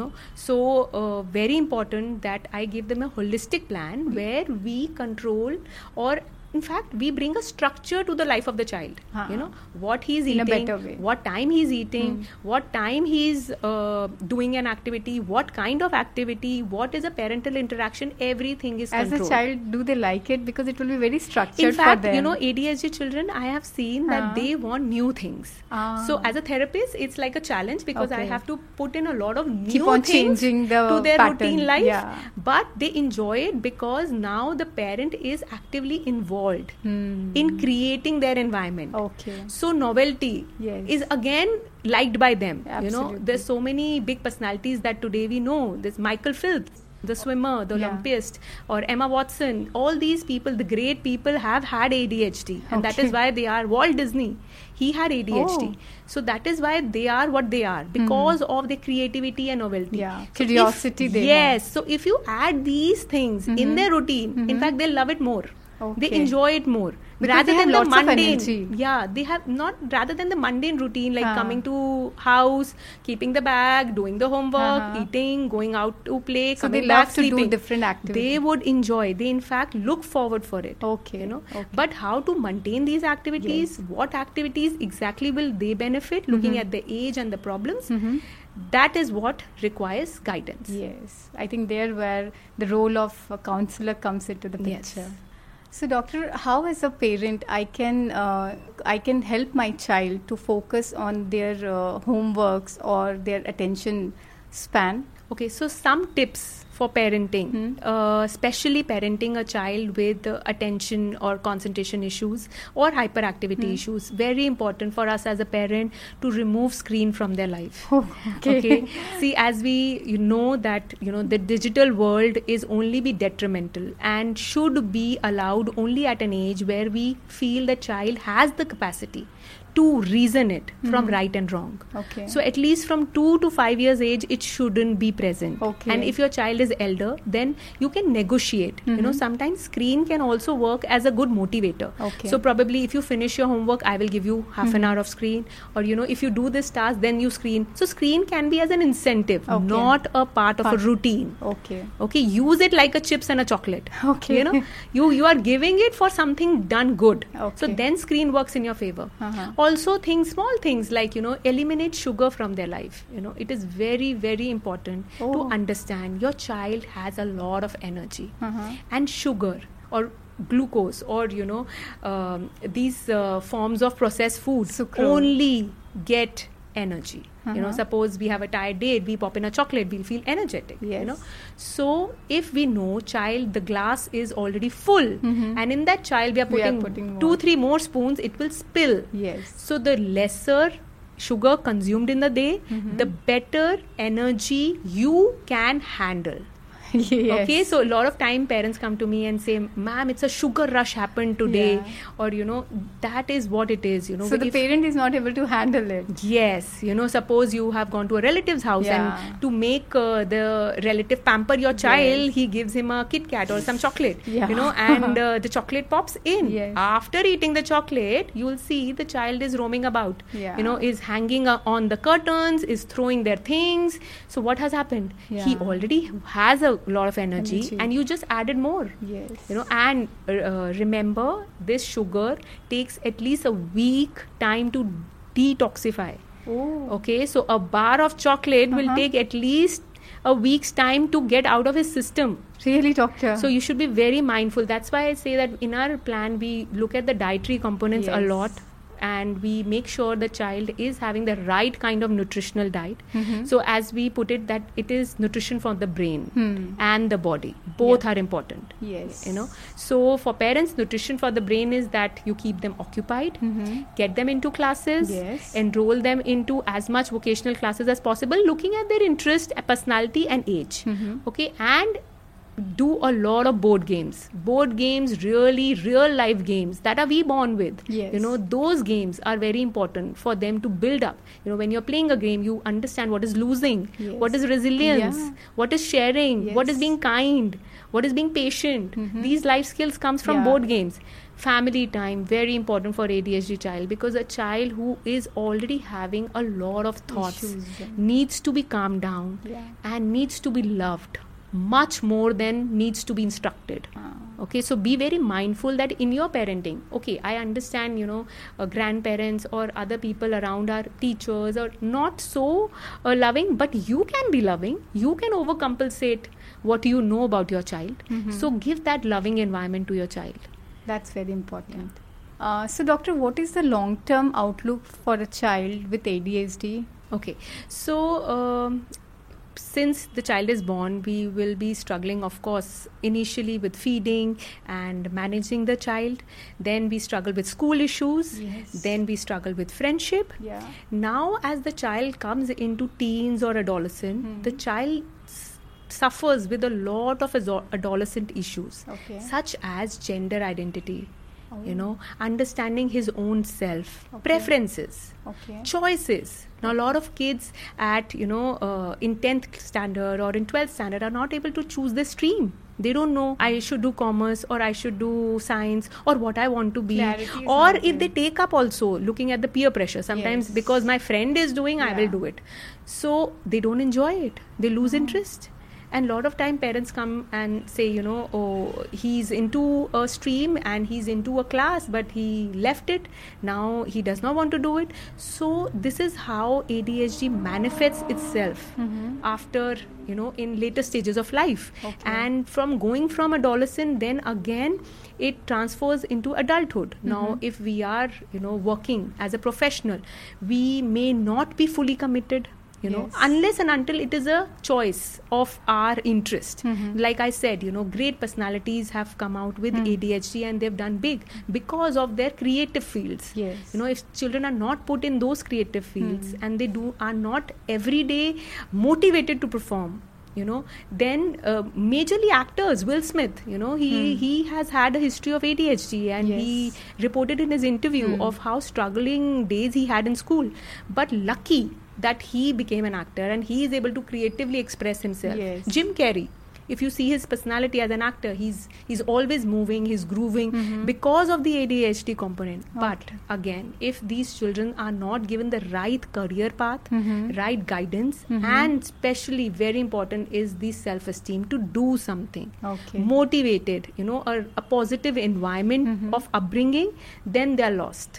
So very important that I give them a holistic plan where we control, or in fact we bring a structure to the life of the child. What he's eating, in a better way. what time he's eating, what time he's doing an activity, what kind of activity, what is a parental interaction, everything is As controlled. a child, do they like it? Because it will be very structured In fact, for them. ADHD children, I have seen that they want new things. So as a therapist, it's like a challenge because I have to put in a lot of new Keep on things changing the to their pattern. routine life. Yeah. But they enjoy it because now the parent is actively involved in creating their environment. Okay. So novelty is again liked by them. Absolutely. There's so many big personalities that today we know. There's Michael Phelps, the swimmer, the Olympiast, or Emma Watson. All these people, the great people, have had ADHD, and that is why they are. Walt Disney, he had ADHD. So that is why they are what they are, because of their creativity and novelty. Yeah, So curiosity they Yes. So if you add these things in their routine, in fact, they'll love it more. They enjoy it more. Because rather they have than the lots of mundane. energy. Yeah, they have not, rather than the mundane routine like coming to house, keeping the bag, doing the homework, eating, going out to play, So coming they back, love to do sleeping. different activities. They would enjoy. They in fact look forward for it. Okay. But how to maintain these activities? What activities exactly will they benefit? Looking at the age and the problems. That is what requires guidance. Yes, I think there where the role of a counselor comes into the picture. Yes. So, doctor, how as a parent I can help my child to focus on their homeworks or their attention span? Okay, so some tips for parenting, especially parenting a child with attention or concentration issues or hyperactivity issues. Very important for us as a parent to remove screen from their life. Okay. See, as we know that the digital world is only be detrimental and should be allowed only at an age where we feel the child has the capacity to reason it from right and wrong. Okay. So at least from 2 to 5 years age, it shouldn't be present. Okay. And if your child is elder, then you can negotiate. Sometimes screen can also work as a good motivator. Okay. So probably if you finish your homework, I will give you half an hour of screen. Or if you do this task, then you screen. So screen can be as an incentive, not a part of a routine. Okay. Okay, use it like a chips and a chocolate. Okay. You are giving it for something done good. Okay. So then screen works in your favor. Also small things like eliminate sugar from their life. It is very, very important to understand your child has a lot of energy, and sugar or glucose or these forms of processed food Sucrose. only get energy. You know, suppose we have a tired day, we pop in a chocolate, we'll feel energetic. Yes. You know, so if we know child, the glass is already full, and in that child we are putting 2-3 more spoons, it will spill. Yes. So the lesser sugar consumed in the day, the better energy you can handle. Yes. Okay, so a lot of time parents come to me and say, ma'am, it's a sugar rush happened today, or you know, that is what it is, you know. So the parent is not able to handle it. Yes, you know, suppose you have gone to a relative's house and to make the relative pamper your child, he gives him a Kit Kat or some chocolate, you know, and the chocolate pops in. Yes. After eating the chocolate, you will see the child is roaming about, you know, is hanging on the curtains, is throwing their things. So what has happened? He already has a lot of energy and you just added more. Yes. You know, and remember, this sugar takes at least a week time to detoxify. Okay, so a bar of chocolate will take at least a week's time to get out of his system. Really, doctor? So you should be very mindful. That's why I say that in our plan we look at the dietary components a lot, and we make sure the child is having the right kind of nutritional diet. So as we put it, that it is nutrition for the brain and the body. Both are important. Yes. You know, so for parents, nutrition for the brain is that you keep them occupied, get them into classes, enroll them into as much vocational classes as possible, looking at their interest, personality and age. Okay, and do a lot of board games, really real life games that are we born with. You know, those games are very important for them to build up. You know, when you're playing a game, you understand what is losing, what is resilience, what is sharing, what is being kind, what is being patient. These life skills comes from board games. Family time, very important for ADHD child, because a child who is already having a lot of thoughts needs to be calmed down and needs to be loved much more than needs to be instructed. Okay, so be very mindful that in your parenting, okay, I understand, you know, grandparents or other people around our teachers are not so loving, but you can be loving. You can overcompensate what you know about your child. So give that loving environment to your child. That's very important. So doctor, what is the long-term outlook for a child with ADHD? Okay, so since the child is born, we will be struggling, of course, initially with feeding and managing the child. Then we struggle with school issues. Then we struggle with friendship. Now, as the child comes into teens or adolescent, the child suffers with a lot of adolescent issues, such as gender identity, you know, understanding his own self, preferences, choices. Now, a lot of kids at, you know, in 10th standard or in 12th standard are not able to choose the stream. They don't know I should do commerce or I should do science or what I want to be. Or if they take up also looking at the peer pressure, sometimes because my friend is doing, I will do it. So they don't enjoy it. They lose interest. And a lot of time parents come and say, you know, oh, he's into a stream and he's into a class, but he left it. Now he does not want to do it. So this is how ADHD manifests itself after, you know, in later stages of life. And from going from adolescent, then again, it transfers into adulthood. Now, if we are, you know, working as a professional, we may not be fully committed, you know, unless and until it is a choice of our interest. Like I said, you know, great personalities have come out with ADHD and they've done big because of their creative fields. You know, if children are not put in those creative fields and they are not every day motivated to perform, you know, then majorly actors, Will Smith, you know, he has had a history of ADHD and he reported in his interview of how struggling days he had in school, but lucky that he became an actor and he is able to creatively express himself. Jim Carrey, if you see his personality as an actor, he's always moving, he's grooving because of the ADHD component. But again, if these children are not given the right career path, right guidance, and especially very important is the self-esteem to do something, motivated, you know, a positive environment of upbringing, then they are lost.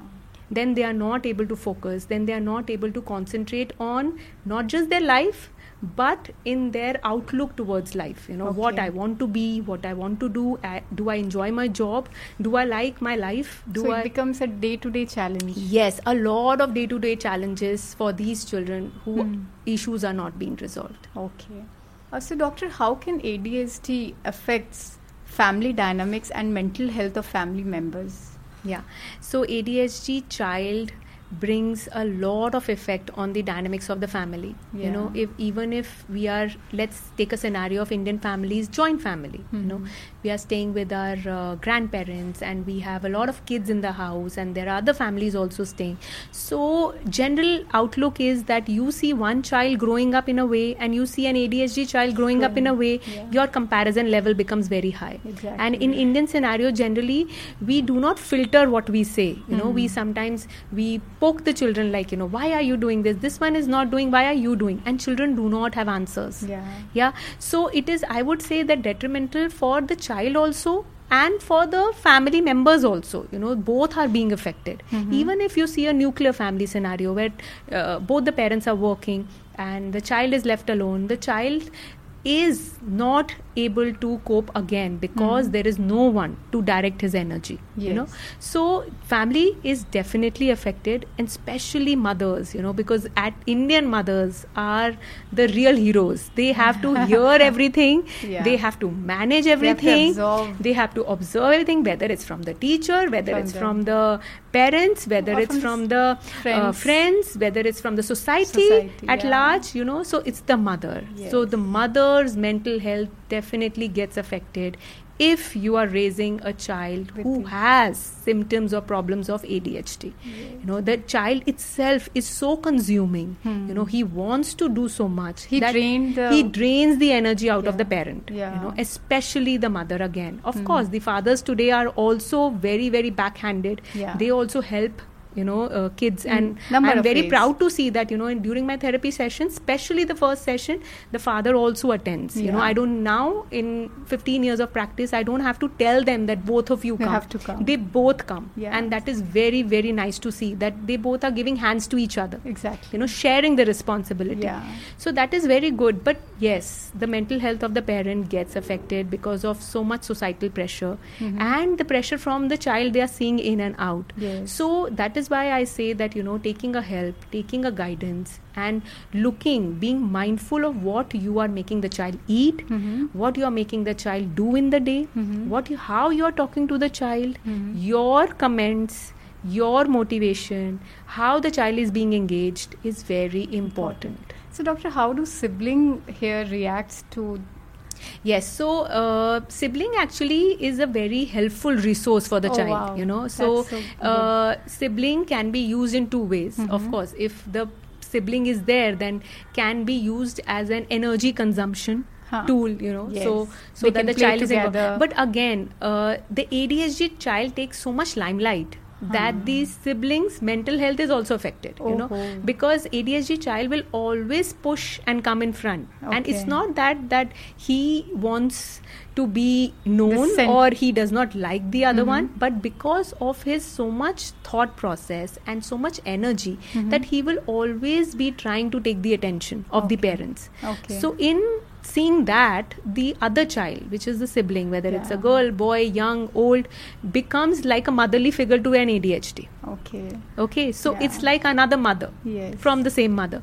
Then they are not able to focus, then they are not able to concentrate on not just their life but in their outlook towards life, what I want to be, what I want to do. Do I enjoy my job? Do I like my life? It becomes a day-to-day challenge. Yes, a lot of day-to-day challenges for these children who issues are not being resolved. Okay. So doctor, how can ADHD affects family dynamics and mental health of family members? Yeah. So ADHD child brings a lot of effect on the dynamics of the family. Yeah. Even if we are, let's take a scenario of Indian families, joint family. We are staying with our grandparents, and we have a lot of kids in the house, and there are other families also staying. So general outlook is that you see one child growing up in a way, and you see an ADHD child growing up in a way. Your comparison level becomes very high. Exactly. And in Indian scenario, generally we do not filter what we say. We sometimes poke the children like, why are you doing this? This one is not doing, why are you doing? And children do not have answers. Yeah. So it is, I would say, that detrimental for the child also and for the family members also. Both are being affected. Even if you see a nuclear family scenario where both the parents are working and the child is left alone, the child is not able to cope again because there is no one to direct his energy. So family is definitely affected, and especially mothers, because Indian mothers are the real heroes. They have to hear everything. They have to manage everything. They have to observe everything, whether it's from the teacher, whether it's from the parents, whether it's from the friends, whether it's from the society at large, so it's the mother. So the mother's mental health definitely gets affected if you are raising a child who has symptoms or problems of ADHD. The child itself is so consuming. He wants to do so much. He drains the energy out of the parent. Especially the mother again. Of course, the fathers today are also very, very backhanded. They also help kids, and I'm very proud to see that during my therapy sessions, especially the first session, the father also attends. I don't, now in 15 years of practice, I don't have to tell them that both of you come. Have to come. They both come, and that is very, very nice to see that they both are giving hands to each other. Exactly. Sharing the responsibility. So that is very good. But yes, the mental health of the parent gets affected because of so much societal pressure and the pressure from the child they are seeing in and out. So that is why I say that taking a help, taking a guidance, and being mindful of what you are making the child eat, what you are making the child do in the day, how you are talking to the child, your comments, your motivation, how the child is being engaged is very important. So doctor, how do sibling here reacts to? Yes, so sibling actually is a very helpful resource for the child. Wow. So sibling can be used in two ways. Of course, if the sibling is there, then can be used as an energy consumption tool, so that the child is involved. But again, the ADHD child takes so much limelight that these siblings' mental health is also affected, because ADHD child will always push and come in front. And it's not that he wants to be known or he does not like the other one, but because of his so much thought process and so much energy that he will always be trying to take the attention of the parents. So in seeing that, the other child, which is the sibling, whether it's a girl, boy, young, old, becomes like a motherly figure to an ADHD. Okay, so it's like another mother from the same mother.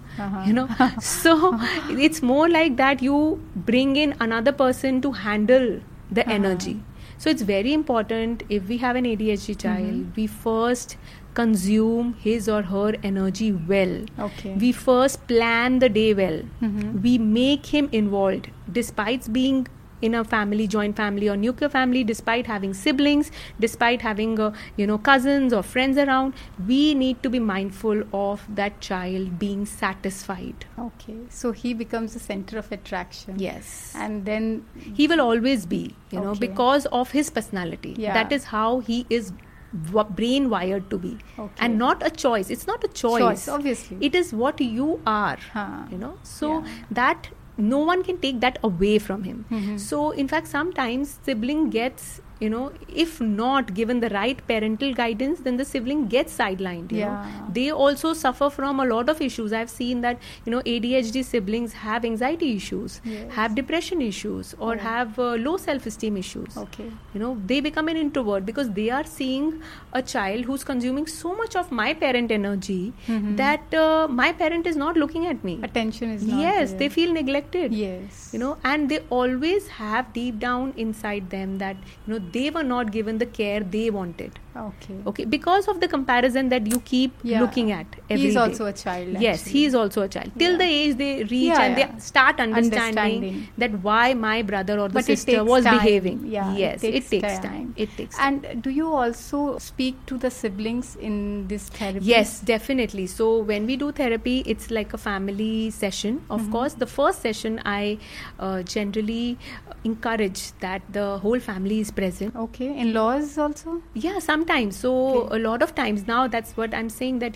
So it's more like that you bring in another person to handle the energy. So it's very important, if we have an ADHD child, we first consume his or her energy well. We first plan the day well. We make him involved, despite being in a family, joint family or nuclear family, despite having siblings, despite having cousins or friends around. We need to be mindful of that child being satisfied. So he becomes the center of attraction. Yes. And then he will always be, because of his personality. That is how he is brain wired to be, and not a choice. It's not a choice, obviously. It is what you are. So that no one can take that away from him. So in fact, sometimes sibling gets if not given the right parental guidance, then the sibling gets sidelined. You know, they also suffer from a lot of issues. I've seen that ADHD siblings have anxiety issues, have depression issues, or have low self-esteem issues. Okay. They become an introvert because they are seeing a child who's consuming so much of my parent energy that my parent is not looking at me. Attention is not there. They feel neglected. Yes. And they always have deep down inside them that they were not given the care they wanted. Okay, because of the comparison that you keep looking at every day. He's also a child. Yes, he is also a child. Till the age they reach and they start understanding that why my brother or the sister was behaving. Yes, it takes time. And do you also speak to the siblings in this therapy? Yes, definitely. So when we do therapy, it's like a family session. Of course, the first session I generally encourage that the whole family is present. Okay, in-laws also? Yeah, sometimes. So a lot of times now, that's what I'm saying, that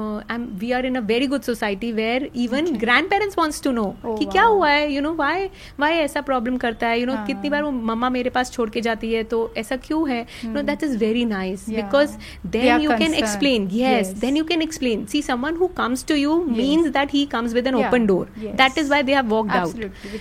we are in a very good society where even grandparents wants to know कि क्या हुआ है, why ऐसा problem करता है, कितनी बार वो मम्मा मेरे पास छोड़ के जाती है तो ऐसा क्यों है. That is very nice because then you can explain. Yes, then you can explain. See, someone who comes to you means that he comes with an open door. That is why they have walked out.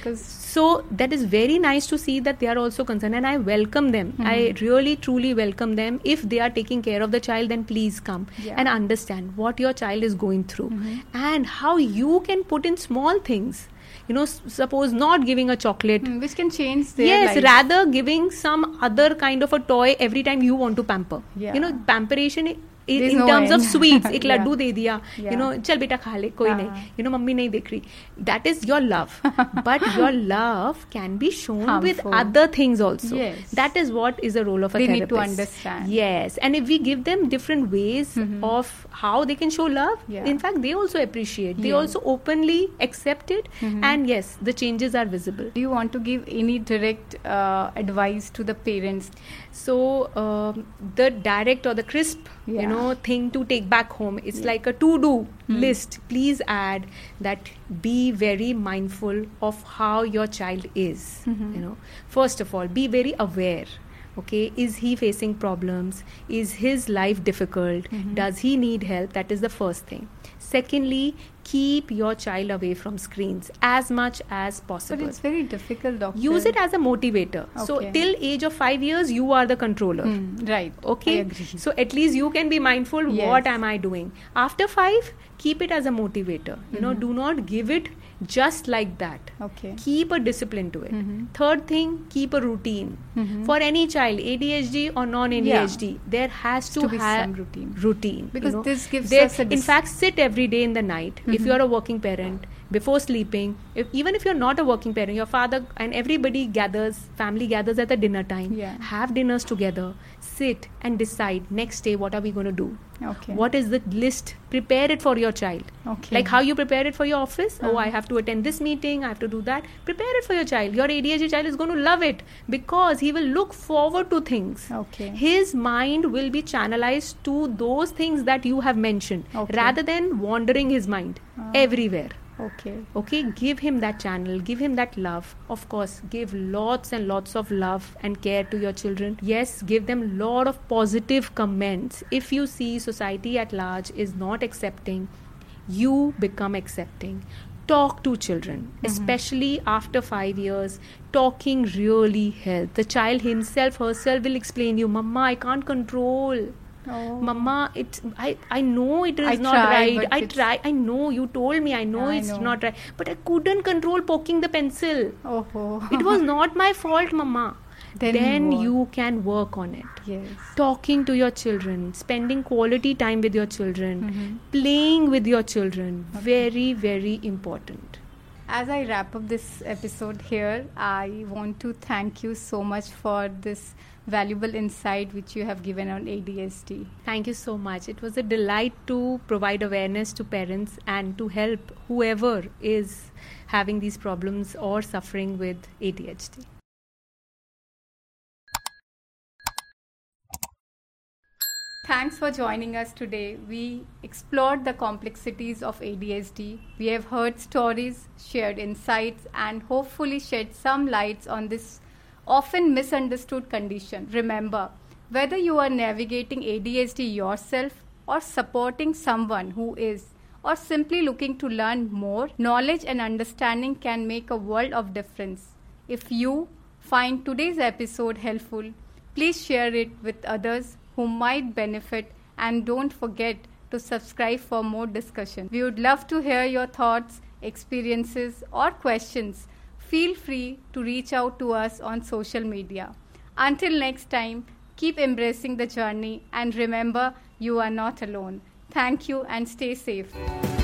So that is very nice to see that they are also concerned, and I welcome them. I really truly welcome them. If they are taking care of the child, then please come and understand what your child is going through and how you can put in small things. Suppose not giving a chocolate, which can change their life. Rather giving some other kind of a toy every time you want to pamper. Pamperation in terms of sweets, एक लड्डू दे दिया, चल बेटा खा ले, कोई नहीं, mummy नहीं देख रही. That is your love. But your love can be shown with other things also. That is what is the role of a therapist. They need to understand. Yes, and if we give them different ways of how they can show love, in fact, they also appreciate. They also openly accept it, and yes, the changes are visible. Do you want to give any direct advice to the parents? So the direct or the crisp, thing to take back home, it's like a to-do list. Please add that be very mindful of how your child is. First of all, be very aware. Okay, is he facing problems? Is his life difficult? Does he need help? That is the first thing. Secondly, keep your child away from screens as much as possible. But it's very difficult, doctor. Use it as a motivator. So till age of 5 years, you are the controller. Right. Okay. I agree. So at least you can be mindful. What am I doing? After 5, keep it as a motivator. Do not give it just like that. Okay. Keep a discipline to it. Third thing, keep a routine. For any child, ADHD or non-ADHD, there has to have some routine. Because this gives us in fact, sit every day in the night. If you are a working parent, before sleeping, even if you're not a working parent, your father and everybody family gathers at the dinner time, have dinners together, sit and decide next day what are we going to do. What is the list? Prepare it for your child. Like how you prepare it for your office. I have to attend this meeting, I have to do that. Prepare it for your child. Your ADHD child is going to love it because he will look forward to things. His mind will be channelized to those things that you have mentioned rather than wandering his mind everywhere. Okay, give him that channel, give him that love. Of course, give lots and lots of love and care to your children. Yes, give them lot of positive comments. If you see society at large is not accepting, you become accepting. Talk to children, especially after 5 years. Talking really helps. The child herself will explain you, Mama, I can't control. Mama, I know it is not right. I try. I know you told me. I know it's not right. But I couldn't control poking the pencil. It was not my fault, Mama. Then you can work on it. Talking to your children, spending quality time with your children, playing with your children. Very, very important. As I wrap up this episode here, I want to thank you so much for this valuable insight which you have given on ADHD. Thank you so much. It was a delight to provide awareness to parents and to help whoever is having these problems or suffering with ADHD. Thanks for joining us today. We explored the complexities of ADHD. We have heard stories, shared insights, and hopefully shed some lights on this often misunderstood condition. Remember, whether you are navigating ADHD yourself or supporting someone who is, or simply looking to learn more, knowledge and understanding can make a world of difference. If you find today's episode helpful, please share it with others who might benefit, and don't forget to subscribe for more discussion. We would love to hear your thoughts, experiences, or questions. Feel free to reach out to us on social media. Until next time, keep embracing the journey and remember, you are not alone. Thank you and stay safe.